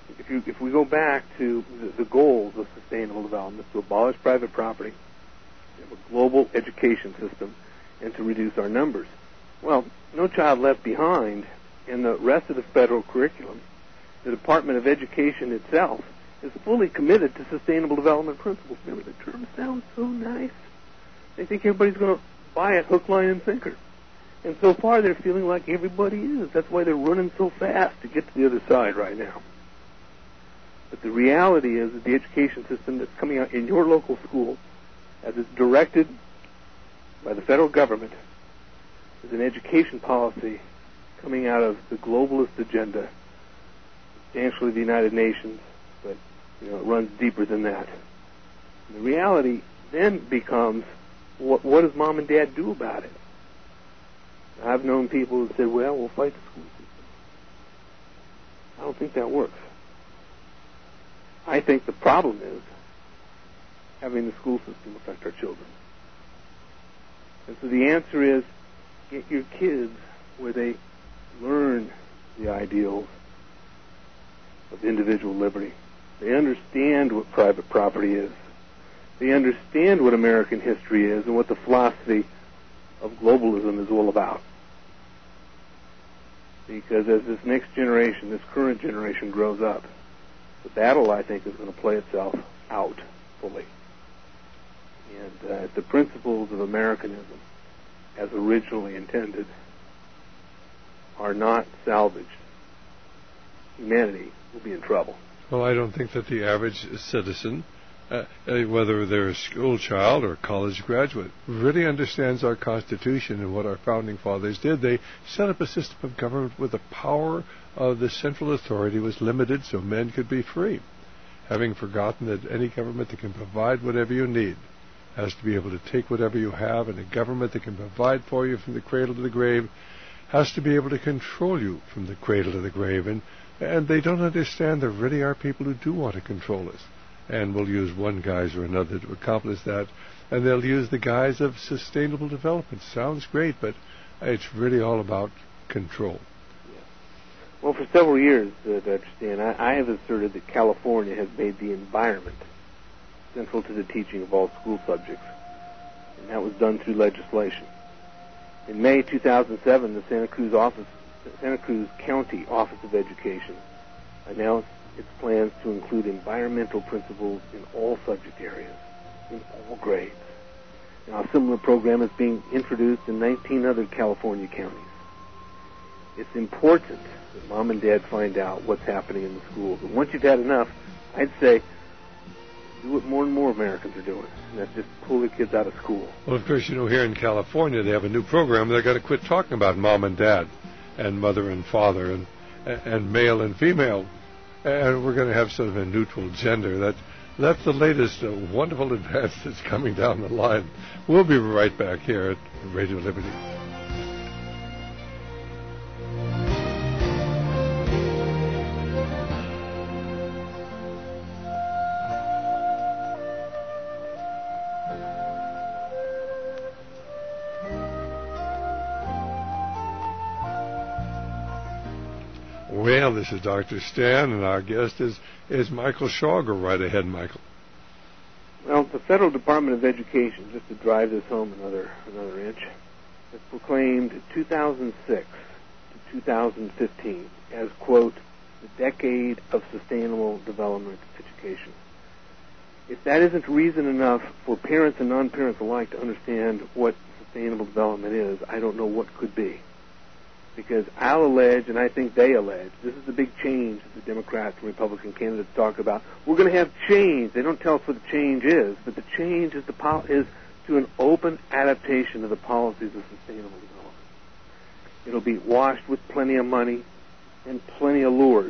if we go back to the goals of sustainable development, to abolish private property, to have a global education system, and to reduce our numbers, well, No Child Left Behind and the rest of the federal curriculum, the Department of Education itself, is fully committed to sustainable development principles. Remember, the term sounds so nice. They think everybody's going to buy it hook, line, and sinker. And so far, they're feeling like everybody is. That's why they're running so fast to get to the other side right now. But the reality is that the education system that's coming out in your local school, as it's directed by the federal government, is an education policy coming out of the globalist agenda, substantially the United Nations, but it runs deeper than that. And the reality then becomes, what does mom and dad do about it? I've known people who say, well, we'll fight the school system. I don't think that works. I think the problem is having the school system affect our children. And so the answer is, get your kids where they learn the ideals of individual liberty. They understand what private property is. They understand what American history is and what the philosophy of globalism is all about. Because as this next generation, this current generation grows up, The battle, I think, is going to play itself out fully. And the principles of Americanism, as originally intended, are not salvaged, humanity will be in trouble. Well, I don't think that the average citizen, whether they're a school child or a college graduate, really understands our Constitution and what our founding fathers did. They set up a system of government where the power of the central authority was limited so men could be free, having forgotten that any government that can provide whatever you need has to be able to take whatever you have, and a government that can provide for you from the cradle to the grave has to be able to control you from the cradle to the grave. And they don't understand there really are people who do want to control us and will use one guise or another to accomplish that. And they'll use the guise of sustainable development. Sounds great, but it's really all about control. Well, for several years, Dr. Stan, I have asserted that California has made the environment central to the teaching of all school subjects, and that was done through legislation. In May 2007, the Santa Cruz County Office of Education announced its plans to include environmental principles in all subject areas, in all grades. Now, a similar program is being introduced in 19 other California counties. It's important that mom and dad find out what's happening in the schools. And once you've had enough, I'd say do what more and more Americans are doing, and that's just pull the kids out of school. Well, of course, here in California, they have a new program. They've got to quit talking about mom and dad and mother and father and male and female. And we're going to have sort of a neutral gender. That's the latest wonderful advance that's coming down the line. We'll be right back here at Radio Liberty. Well, this is Dr. Stan, and our guest is Michael Shaw. Go right ahead, Michael. Well, the Federal Department of Education, just to drive this home another inch, has proclaimed 2006 to 2015 as, quote, the decade of sustainable development education. If that isn't reason enough for parents and non-parents alike to understand what sustainable development is, I don't know what could be. Because I'll allege, and I think they allege, this is the big change that the Democrats and Republican candidates talk about. We're going to have change. They don't tell us what the change is, but the change is to an open adaptation of the policies of sustainable development. It'll be washed with plenty of money and plenty of lures.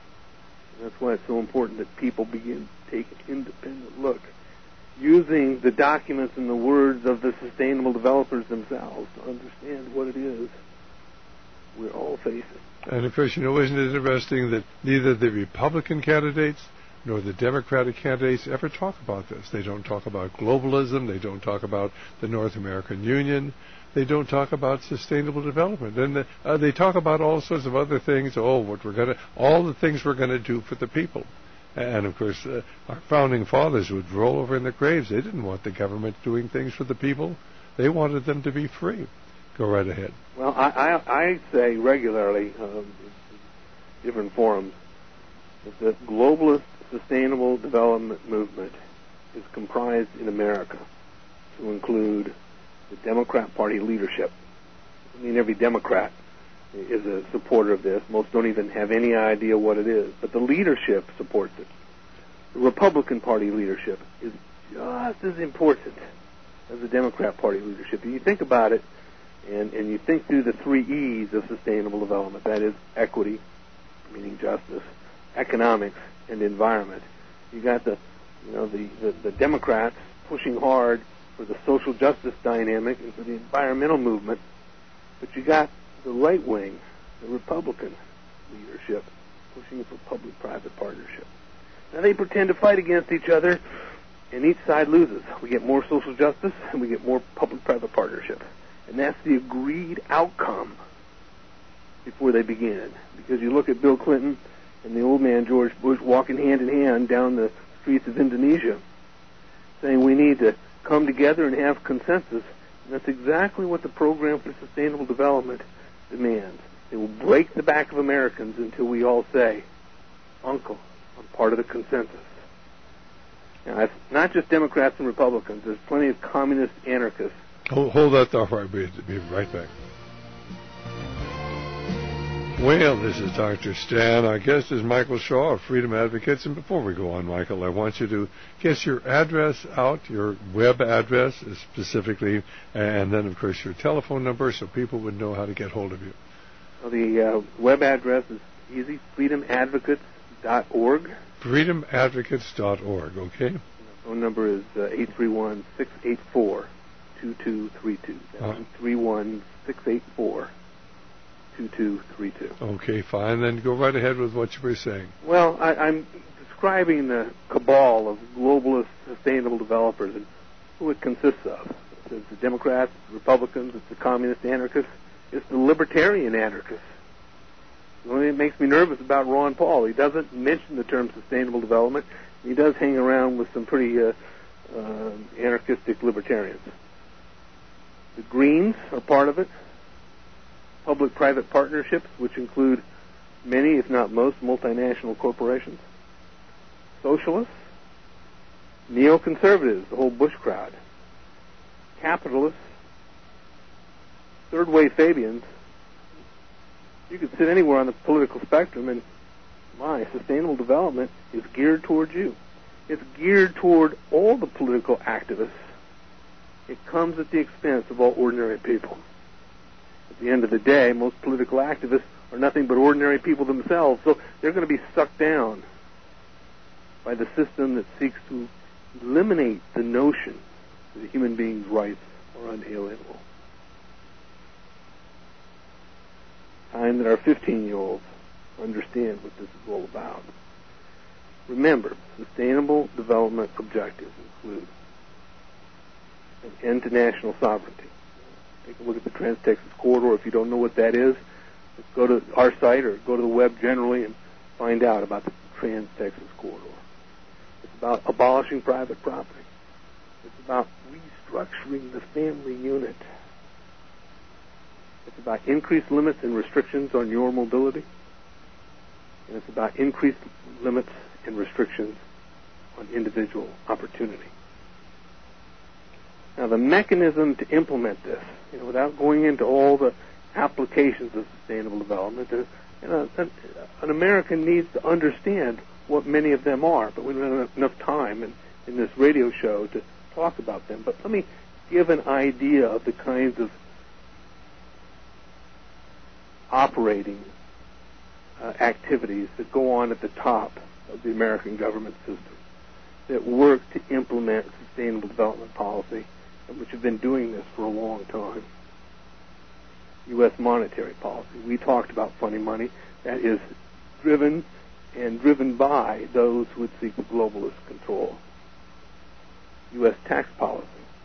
And that's why it's so important that people begin to take an independent look, using the documents and the words of the sustainable developers themselves to understand what it is we're all facing. And of course, isn't it interesting that neither the Republican candidates nor the Democratic candidates ever talk about this? They don't talk about globalism. They don't talk about the North American Union. They don't talk about sustainable development. And they talk about all sorts of other things. All the things we're going to do for the people. And of course, our founding fathers would roll over in their graves. They didn't want the government doing things for the people. They wanted them to be free. Go right ahead. Well, I say regularly in different forums that the globalist sustainable development movement is comprised in America to include the Democrat Party leadership. I mean, every Democrat is a supporter of this. Most don't even have any idea what it is. But the leadership supports it. The Republican Party leadership is just as important as the Democrat Party leadership. If you think about it, and you think through the 3 E's of sustainable development, that is equity, meaning justice, economics, and environment. You got the Democrats pushing hard for the social justice dynamic and for the environmental movement, but you got the right wing, the Republican leadership, pushing for public-private partnership. Now they pretend to fight against each other, and each side loses. We get more social justice, and we get more public-private partnership. And that's the agreed outcome before they begin. Because you look at Bill Clinton and the old man George Bush walking hand in hand down the streets of Indonesia saying we need to come together and have consensus. And that's exactly what the Program for Sustainable Development demands. It will break the back of Americans until we all say, Uncle, I'm part of the consensus. Now, it's not just Democrats and Republicans. There's plenty of communist anarchists. Hold that thought for me. Be right back. Well, this is Dr. Stan. Our guest is Michael Shaw of Freedom Advocates. And before we go on, Michael, I want you to get your address out, your web address specifically, and then, of course, your telephone number so people would know how to get hold of you. Well, the web address is easy, freedomadvocates.org. Freedomadvocates.org, okay? The phone number is 831-684-2232. That's 831-684-2232. Okay, fine. Then go right ahead with what you were saying. Well, I'm describing the cabal of globalist sustainable developers and who it consists of. It's the Democrats, it's the Republicans, it's the communist anarchists, it's the libertarian anarchists. The only thing that makes me nervous about Ron Paul, he doesn't mention the term sustainable development. He does hang around with some pretty anarchistic libertarians. The Greens are part of it. Public-private partnerships, which include many, if not most, multinational corporations. Socialists. Neoconservatives, the whole Bush crowd. Capitalists. Third-wave Fabians. You could sit anywhere on the political spectrum, and sustainable development is geared towards you. It's geared toward all the political activists. It comes at the expense of all ordinary people. At the end of the day, most political activists are nothing but ordinary people themselves, so they're going to be sucked down by the system that seeks to eliminate the notion that a human being's rights are unalienable. Time that our 15-year-olds understand what this is all about. Remember, sustainable development objectives include an end to national sovereignty. Take a look at the Trans-Texas Corridor. If you don't know what that is, just go to our site or go to the web generally and find out about the Trans-Texas Corridor. It's about abolishing private property. It's about restructuring the family unit. It's about increased limits and restrictions on your mobility. And it's about increased limits and restrictions on individual opportunity. Now, the mechanism to implement this, without going into all the applications of sustainable development, an American needs to understand what many of them are, but we don't have enough time in this radio show to talk about them. But let me give an idea of the kinds of operating activities that go on at the top of the American government system that work to implement sustainable development policy, and which have been doing this for a long time. U.S. monetary policy. We talked about funny money. That is driven by those who would seek globalist control. U.S. tax policy.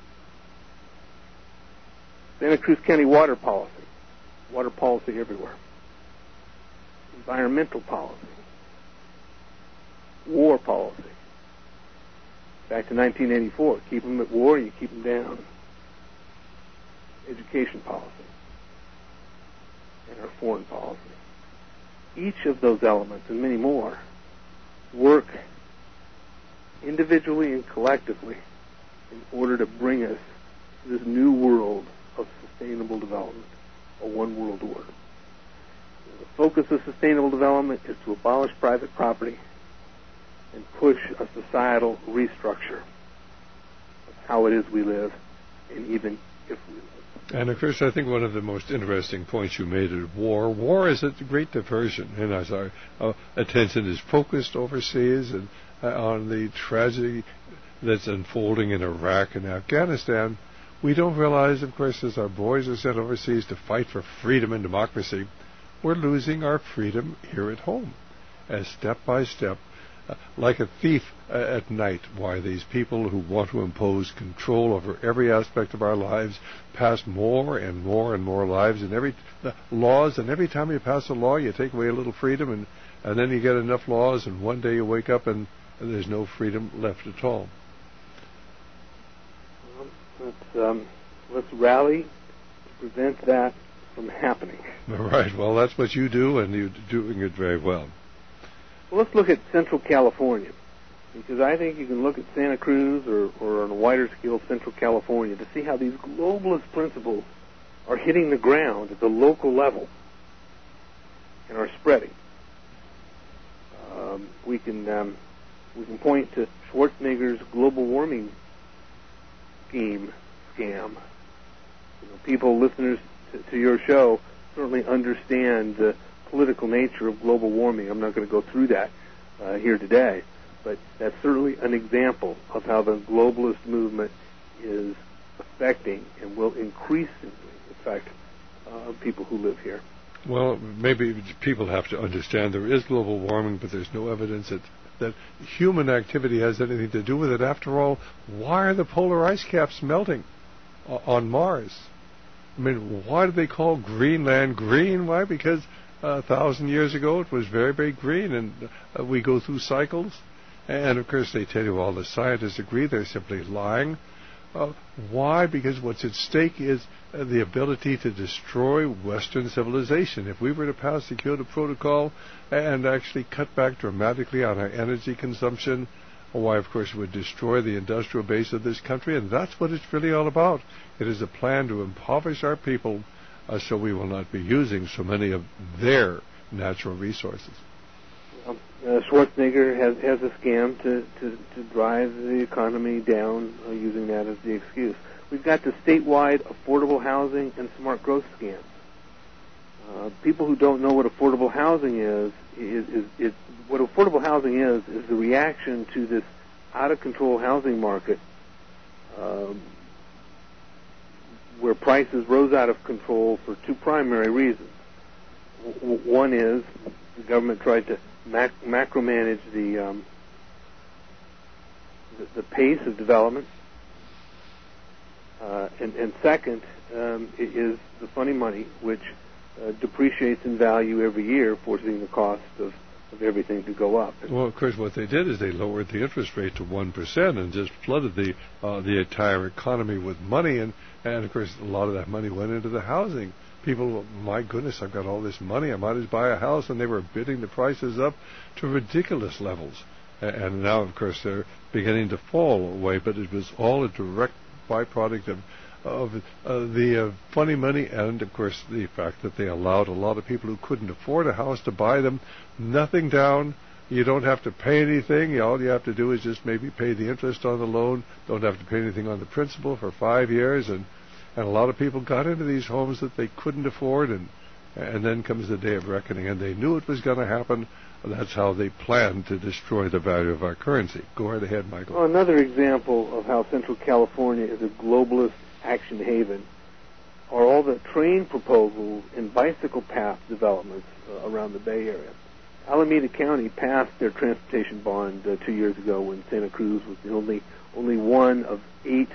Santa Cruz County water policy. Water policy everywhere. Environmental policy. War policy. Back to 1984. Keep them at war, you keep them down. Education policy. And our foreign policy. Each of those elements, and many more, work individually and collectively in order to bring us to this new world of sustainable development, a one world order. The focus of sustainable development is to abolish private property and push a societal restructure of how it is we live, and even if we live. And of course, I think one of the most interesting points you made is war. War is a great diversion, and as our attention is focused overseas and on the tragedy that's unfolding in Iraq and Afghanistan, we don't realize, of course, as our boys are sent overseas to fight for freedom and democracy, we're losing our freedom here at home, as step by step, like a thief at night, why these people who want to impose control over every aspect of our lives pass more and more and more laws, and every time you pass a law, you take away a little freedom, and then you get enough laws, and one day you wake up and there's no freedom left at all. Let's rally to prevent that from happening. Right. Well, that's what you do, and you're doing it very well. Well, let's look at Central California, because I think you can look at Santa Cruz or on a wider scale Central California to see how these globalist principles are hitting the ground at the local level and are spreading. We can point to Schwarzenegger's global warming scam. People, listeners to your show, certainly understand the political nature of global warming. I'm not going to go through that here today, but that's certainly an example of how the globalist movement is affecting and will increasingly affect people who live here. Well, maybe people have to understand there is global warming, but there's no evidence that human activity has anything to do with it. After all, why are the polar ice caps melting on Mars? I mean, why do they call Greenland green? Why? Because 1,000 years ago it was very, very green, and we go through cycles. And, of course, they tell you all the scientists agree they're simply lying. Why? Because what's at stake is the ability to destroy Western civilization. If we were to pass the Kyoto Protocol and actually cut back dramatically on our energy consumption, why, of course, it would destroy the industrial base of this country, and that's what it's really all about. It is a plan to impoverish our people so we will not be using so many of their natural resources. Schwarzenegger has a scam to drive the economy down using that as the excuse. We've got the statewide affordable housing and smart growth scams. People who don't know what affordable housing is what affordable housing is the reaction to this out-of-control housing market where prices rose out of control for two primary reasons. One is the government tried to macromanage the pace of development, and second is the funny money, which depreciates in value every year, forcing the cost of everything to go up. Well, of course, what they did is they lowered the interest rate to 1% and just flooded the entire economy with money, and of course, a lot of that money went into the housing. People, my goodness, I've got all this money, I might as well buy a house, and they were bidding the prices up to ridiculous levels. And now, of course, they're beginning to fall away, but it was all a direct byproduct of the funny money and, of course, the fact that they allowed a lot of people who couldn't afford a house to buy them, nothing down. You don't have to pay anything. All you have to do is just maybe pay the interest on the loan. Don't have to pay anything on the principal for 5 years, and a lot of people got into these homes that they couldn't afford, and then comes the day of reckoning, and they knew it was going to happen. That's how they planned to destroy the value of our currency. Go right ahead, Michael. Well, another example of how Central California is a globalist action haven are all the train proposals and bicycle path developments around the Bay Area. Alameda County passed their transportation bond 2 years ago when Santa Cruz was the only one of 8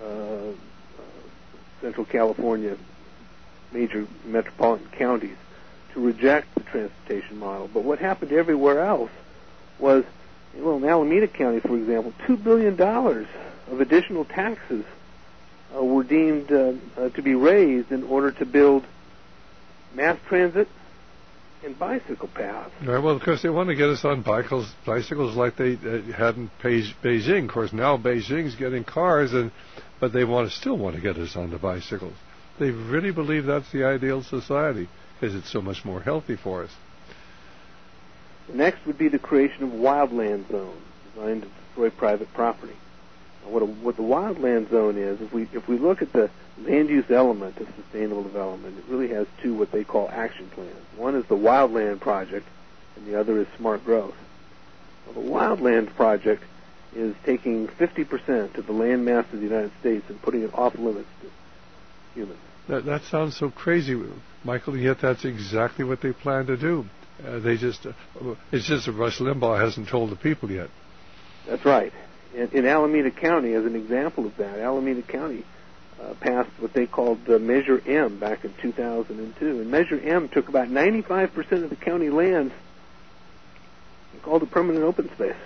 Central California major metropolitan counties to reject the transportation model. But what happened everywhere else was, well, in Alameda County, for example, $2 billion of additional taxes were deemed to be raised in order to build mass transit and bicycle paths. Right, well, of course, they want to get us on bicycles like they had in Beijing. Of course, now Beijing's getting cars, but they still want to get us on the bicycles. They really believe that's the ideal society because it's so much more healthy for us. Next would be the creation of wildland zones designed to destroy private property. Now, what the wildland zone is, if we look at the land use element of sustainable development, it really has two what they call action plans. One is the Wildland Project, and the other is Smart Growth. Well, the Wildland Project is taking 50% of the land mass of the United States and putting it off limits to humans. That sounds so crazy, Michael, and yet that's exactly what they plan to do. It's just that Rush Limbaugh hasn't told the people yet. That's right. In Alameda County, as an example of that, Alameda County passed what they called Measure M back in 2002. And Measure M took about 95% of the county lands and called it permanent open space,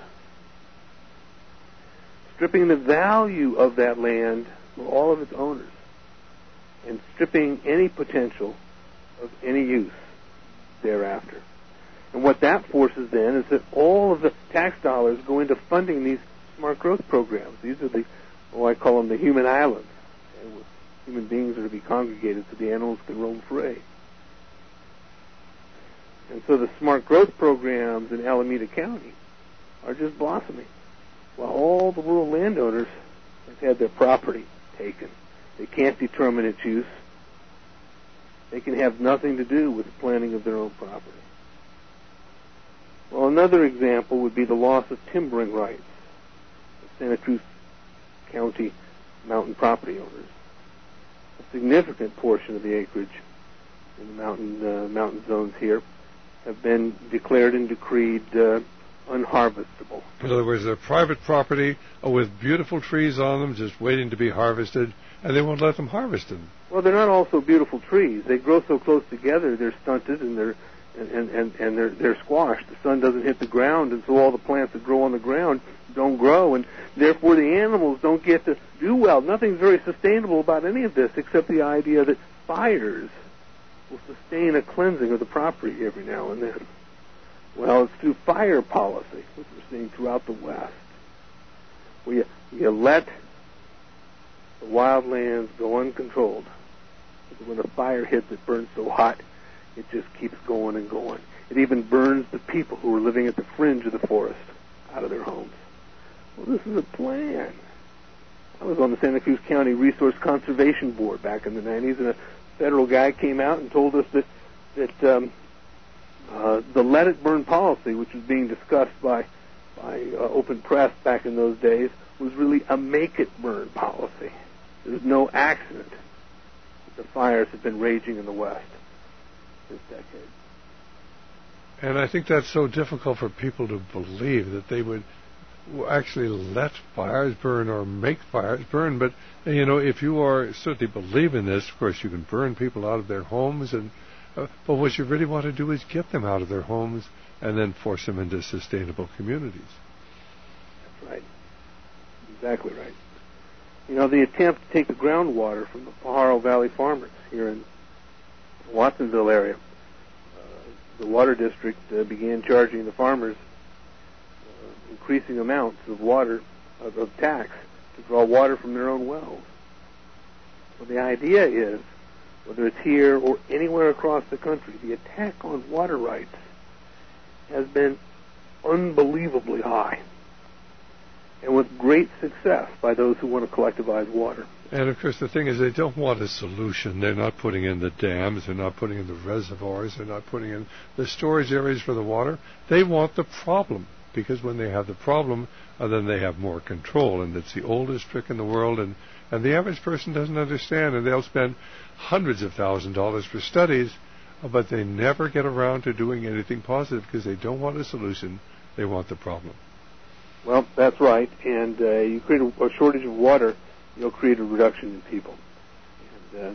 stripping the value of that land for all of its owners and stripping any potential of any use thereafter. And what that forces then is that all of the tax dollars go into funding these smart growth programs. These are I call them the human islands. And human beings are to be congregated so the animals can roam free. And so the smart growth programs in Alameda County are just blossoming, while all the rural landowners have had their property taken. They can't determine its use. They can have nothing to do with the planning of their own property. Well, another example would be the loss of timbering rights of Santa Cruz County mountain property owners. A significant portion of the acreage in the mountain zones here have been declared and decreed unharvestable. In other words, they're private property with beautiful trees on them just waiting to be harvested, and they won't let them harvest them. Well, they're not also beautiful trees. They grow so close together, they're stunted and they're squashed. The sun doesn't hit the ground, and so all the plants that grow on the ground don't grow, and therefore the animals don't get to do well. Nothing's very sustainable about any of this except the idea that fires will sustain a cleansing of the property every now and then. Well, it's through fire policy, which we're seeing throughout the West, where you let the wildlands go uncontrolled. Because when a fire hits, it burns so hot, it just keeps going and going. It even burns the people who are living at the fringe of the forest out of their homes. Well, this is a plan. I was on the Santa Cruz County Resource Conservation Board back in the 90s, and a federal guy came out and told us that the let it burn policy, which was being discussed by open press back in those days, was really a make it burn policy. There's no accident that the fires have been raging in the West this decade. And I think that's so difficult for people to believe that they would actually let fires burn or make fires burn. But, if you are certainly believe in this, of course, you can burn people out of their homes, but what you really want to do is get them out of their homes and then force them into sustainable communities. That's right. Exactly right. The attempt to take the groundwater from the Pajaro Valley farmers here in the Watsonville area, the water district began charging the farmers increasing amounts of water, of tax, to draw water from their own wells. Well, the idea is, whether it's here or anywhere across the country, the attack on water rights has been unbelievably high, and with great success by those who want to collectivize water. And, of course, the thing is, they don't want a solution. They're not putting in the dams. They're not putting in the reservoirs. They're not putting in the storage areas for the water. They want the problem, because when they have the problem, then they have more control. And it's the oldest trick in the world, and the average person doesn't understand, and they'll spend hundreds of thousands of dollars for studies, but they never get around to doing anything positive because they don't want a solution. They want the problem. Well, that's right. And you create a shortage of water, you'll create a reduction in people. And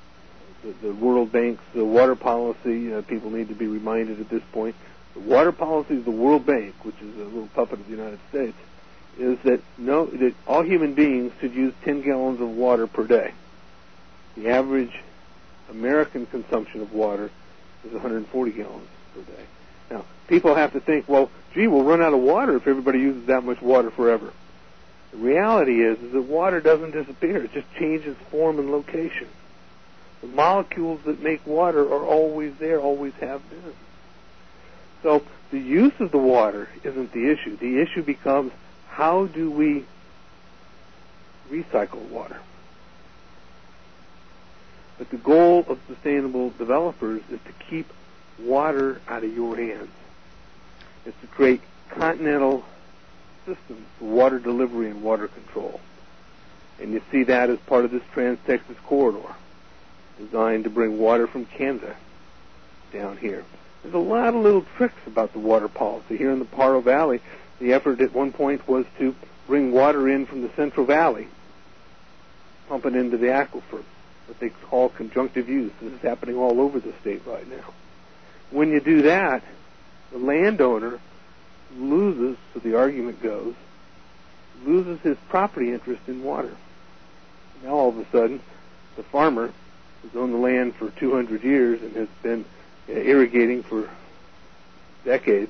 the World Bank's water policy, people need to be reminded at this point, the water policy of the World Bank, which is a little puppet of the United States, is that all human beings should use 10 gallons of water per day. The average American consumption of water is 140 gallons per day. Now, people have to think, well, gee, we'll run out of water if everybody uses that much water forever. The reality is that water doesn't disappear. It just changes form and location. The molecules that make water are always there, always have been. So the use of the water isn't the issue. The issue becomes, how do we recycle water? But the goal of sustainable developers is to keep water out of your hands. It's to create continental systems for water delivery and water control. And you see that as part of this Trans-Texas corridor, designed to bring water from Canada down here. There's a lot of little tricks about the water policy. Here in the Pajaro Valley, the effort at one point was to bring water in from the Central Valley, pump it into the aquifer, what they call conjunctive use. This is happening all over the state right now. When you do that, the landowner loses, so the argument goes, loses his property interest in water. Now all of a sudden, the farmer who's owned the land for 200 years and has been irrigating for decades,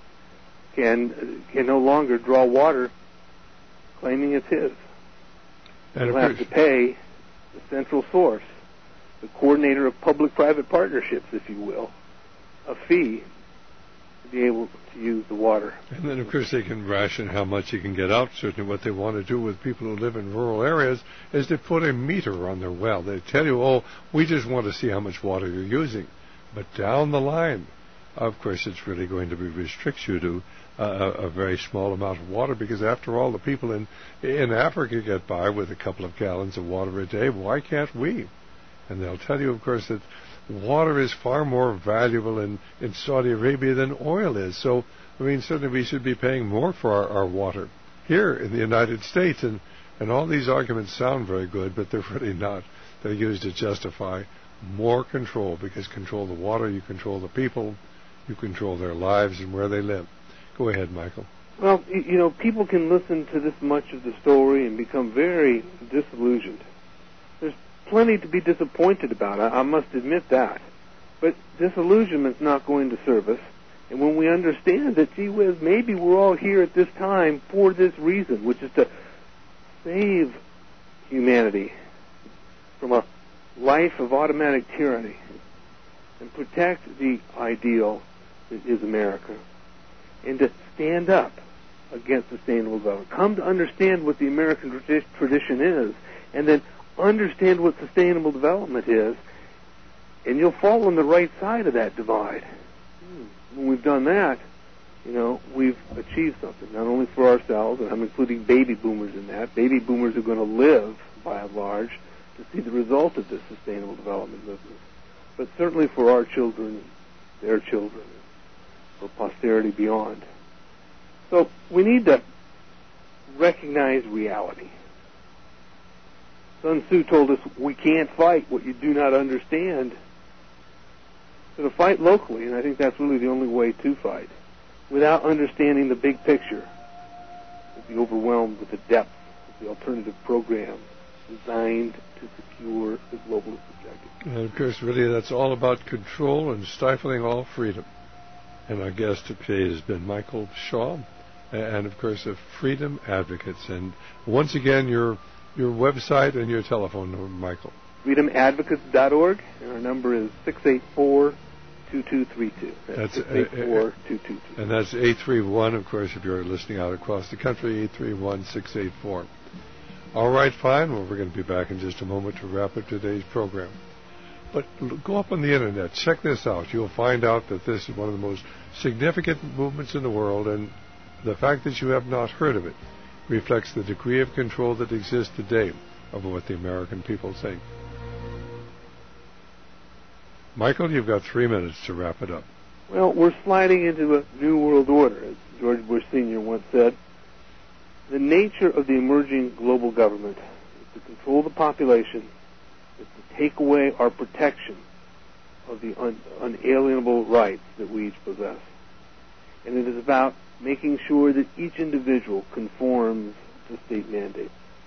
can no longer draw water claiming it's his. He'll have to pay the central source, the coordinator of public-private partnerships, if you will, a fee to be able to use the water. And then, of course, they can ration how much you can get out. Certainly what they want to do with people who live in rural areas is to put a meter on their well. They tell you, oh, we just want to see how much water you're using. But down the line, of course, it's really going to restrict you to a very small amount of water, because after all, the people in Africa get by with a couple of gallons of water a day. Why can't we? And they'll tell you, of course, that water is far more valuable in Saudi Arabia than oil is. So, I mean, certainly we should be paying more for our water here in the United States. And all these arguments sound very good, but they're really not. They're used to justify more control, because control the water, you control the people, you control their lives and where they live. Go ahead, Michael. Well, you know, people can listen to this much of the story and become very disillusioned. There's plenty to be disappointed about, I must admit that. But disillusionment's not going to serve us. And when we understand that, gee whiz, maybe we're all here at this time for this reason, which is to save humanity from a life of automatic tyranny and protect the ideal that is America, and to stand up against sustainable development. Come to understand what the American tradition is, and then understand what sustainable development is, and you'll fall on the right side of that divide. When we've done that, you know, we've achieved something, not only for ourselves, and I'm including baby boomers in that. Baby boomers are going to live, by and large, to see the result of this sustainable development movement, but certainly for our children, their children, for posterity beyond. So we need to recognize reality. Sun Tzu told us we can't fight what you do not understand. So to fight locally, and I think that's really the only way to fight, without understanding the big picture, we'll be overwhelmed with the depth of the alternative programs designed to secure the globalist objective. And of course, really, that's all about control and stifling all freedom. And our guest today has been Michael Shaw, and of course, of Freedom Advocates. And once again, your website and your telephone number, Michael. FreedomAdvocates.org, and our number is 684-2232. That's 684-2232. And that's 831, of course, if you're listening out across the country, 831-684. All right, fine. Well, we're going to be back in just a moment to wrap up today's program. But go up on the Internet. Check this out. You'll find out that this is one of the most significant movements in the world, and the fact that you have not heard of it reflects the degree of control that exists today over what the American people think. Michael, you've got 3 minutes to wrap it up. Well, we're sliding into a new world order, as George Bush Sr. once said. The nature of the emerging global government is to control the population, is to take away our protection of the unalienable rights that we each possess. And it is about making sure that each individual conforms to state mandates.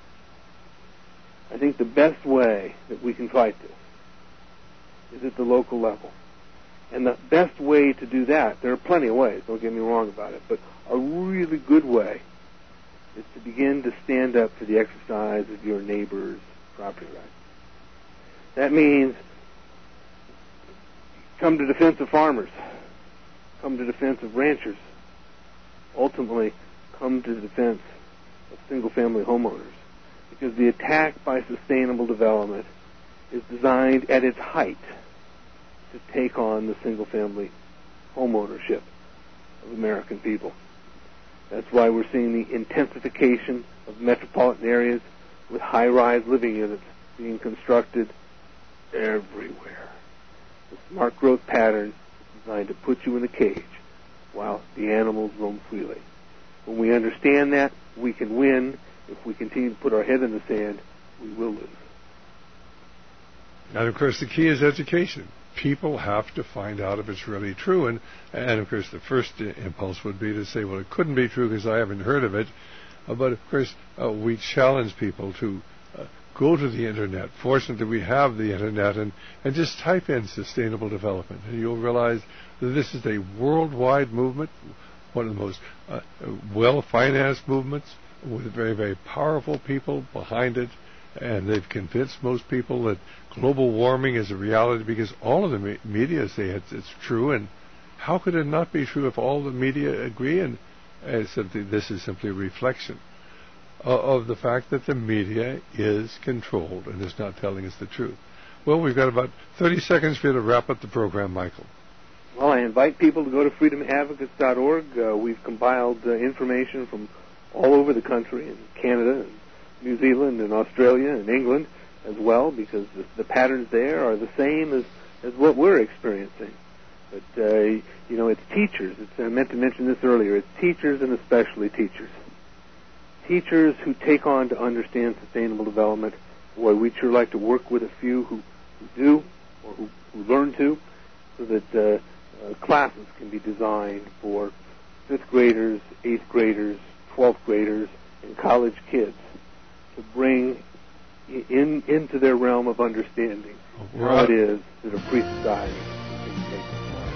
I think the best way that we can fight this is at the local level. And the best way to do that, there are plenty of ways, don't get me wrong about it, but a really good way is to begin to stand up for the exercise of your neighbor's property rights. That means come to defense of farmers, come to defense of ranchers, ultimately come to the defense of single-family homeowners, because the attack by sustainable development is designed at its height to take on the single-family homeownership of American people. That's why we're seeing the intensification of metropolitan areas with high-rise living units being constructed everywhere. The smart growth pattern is designed to put you in a cage while the animals roam freely. When we understand that, we can win. If we continue to put our head in the sand, we will lose. And, of course, the key is education. People have to find out if it's really true. And of course, the first impulse would be to say, well, it couldn't be true because I haven't heard of it. But, of course, we challenge people to go to the Internet. Fortunately, we have the Internet, and just type in sustainable development, and you'll realize that this is a worldwide movement, one of the most well-financed movements, with very, very powerful people behind it, and they've convinced most people that global warming is a reality because all of the media say it's true, and how could it not be true if all the media agree? And this is simply a reflection of the fact that the media is controlled and is not telling us the truth. Well, we've got about 30 seconds for you to wrap up the program, Michael. Well, I invite people to go to freedomadvocates.org. We've compiled information from all over the country, in Canada, and New Zealand, and Australia, and England as well, because the patterns there are the same as what we're experiencing. But, it's teachers. I meant to mention this earlier. It's teachers, and especially teachers. Teachers who take on to understand sustainable development. Boy, we'd sure like to work with a few who do, or who learn to, so that classes can be designed for 5th graders, 8th graders, 12th graders, and college kids to bring into their realm of understanding how it is that a free society can take.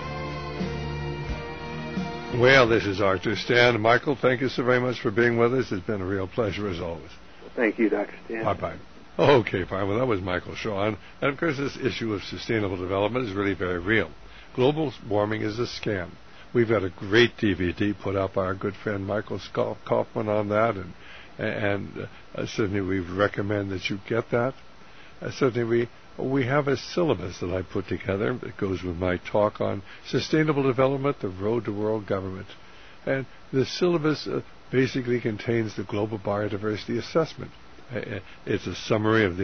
Well, this is Arthur Stan. Michael, thank you so very much for being with us. It's been a real pleasure as always. Well, thank you, Dr. Stan. Bye-bye. Okay, fine. Well, that was Michael Shawn. And, of course, this issue of sustainable development is really very real. Global warming is a scam. We've got a great DVD put up by our good friend Michael Kaufman on that, and certainly we recommend that you get that. Certainly we have a syllabus that I put together that goes with my talk on sustainable development, the road to world government. And the syllabus basically contains the global biodiversity assessment. It's a summary of the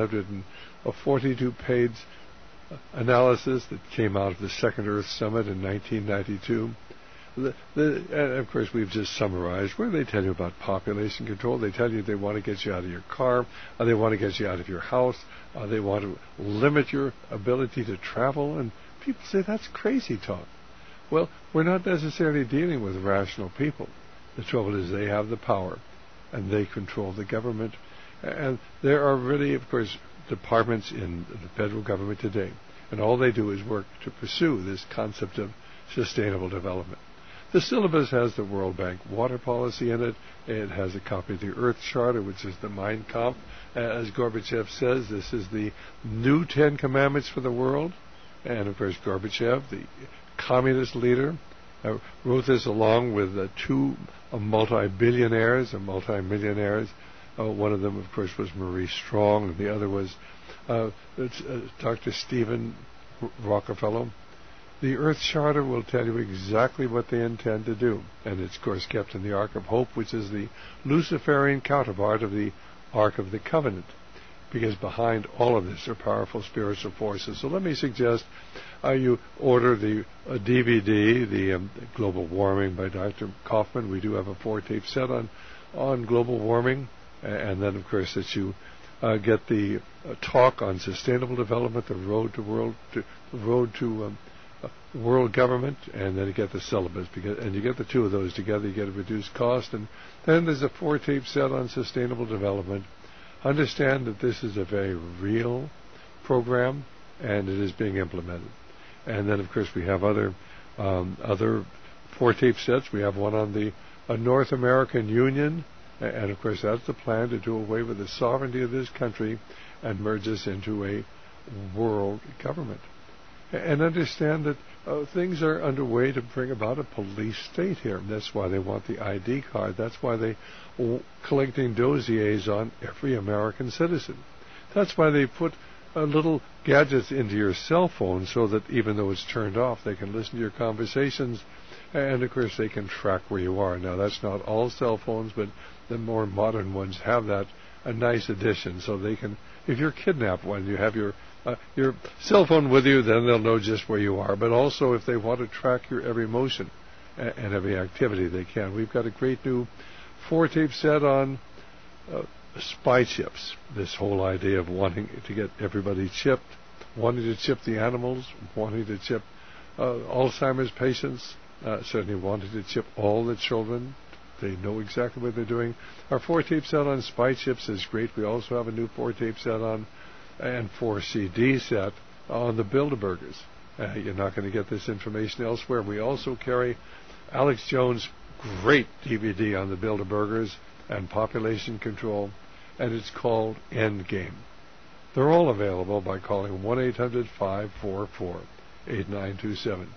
1,142-page analysis that came out of the Second Earth Summit in 1992. And of course, we've just summarized where they tell you about population control. They tell you they want to get you out of your car, or they want to get you out of your house, or they want to limit your ability to travel. And people say that's crazy talk. Well, we're not necessarily dealing with rational people. The trouble is they have the power, and they control the government. And there are really, of course, departments in the federal government today, and all they do is work to pursue this concept of sustainable development. The syllabus has the World Bank water policy in it. It has a copy of the Earth Charter, which is the Mein Kampf. As Gorbachev says, this is the new 10 Commandments for the world. And, of course, Gorbachev, the communist leader, wrote this along with two multi-billionaires and multi-millionaires. One of them, of course, was Marie Strong, and the other was Dr. Stephen Rockefeller. The Earth Charter will tell you exactly what they intend to do, and it's, of course, kept in the Ark of Hope, which is the Luciferian counterpart of the Ark of the Covenant, because behind all of this are powerful spiritual forces. So let me suggest you order the DVD, the Global Warming by Dr. Kaufman. We do have a 4-tape set on global warming, and then, of course, that you get the talk on sustainable development, the road to world government, and then you get the syllabus, and you get the two of those together, you get a reduced cost. And then there's a 4-tape set on sustainable development. Understand that this is a very real program, and it is being implemented. And then, of course, we have other 4-tape sets. We have one on the North American Union, and, of course, that's the plan to do away with the sovereignty of this country and merge us into a world government. And understand that things are underway to bring about a police state here. And that's why they want the ID card. That's why they're collecting dossiers on every American citizen. That's why they put little gadgets into your cell phone so that even though it's turned off, they can listen to your conversations. And, of course, they can track where you are. Now, that's not all cell phones, but the more modern ones have that, a nice addition. So they can, if you're kidnapped when you have your cell phone with you, then they'll know just where you are. But also, if they want to track your every motion and every activity, they can. We've got a great new 4-tape set on spy chips. This whole idea of wanting to get everybody chipped, wanting to chip the animals, wanting to chip Alzheimer's patients, certainly wanting to chip all the children They know exactly what they're doing. Our 4-tape set on Spy Chips is great. We also have a new 4-tape set on and 4-CD set on the Bilderbergers. You're not going to get this information elsewhere. We also carry Alex Jones' great DVD on the Bilderbergers and population control, and it's called Endgame. They're all available by calling 1-800-544-8927.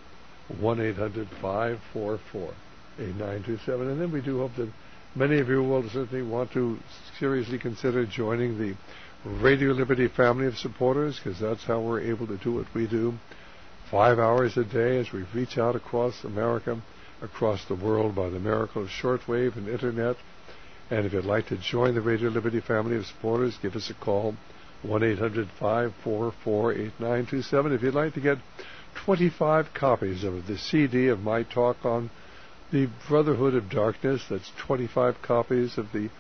1-800-544-8927. And then we do hope that many of you will certainly want to seriously consider joining the Radio Liberty family of supporters, because that's how we're able to do what we do 5 hours a day as we reach out across America, across the world by the miracle of shortwave and internet. And if you'd like to join the Radio Liberty family of supporters, give us a call, 1-800-544-8927. If you'd like to get 25 copies of the CD of my talk on the Brotherhood of Darkness, that's 25 copies of the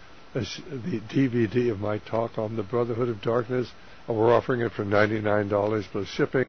DVD of my talk on the Brotherhood of Darkness, and we're offering it for $99 plus shipping.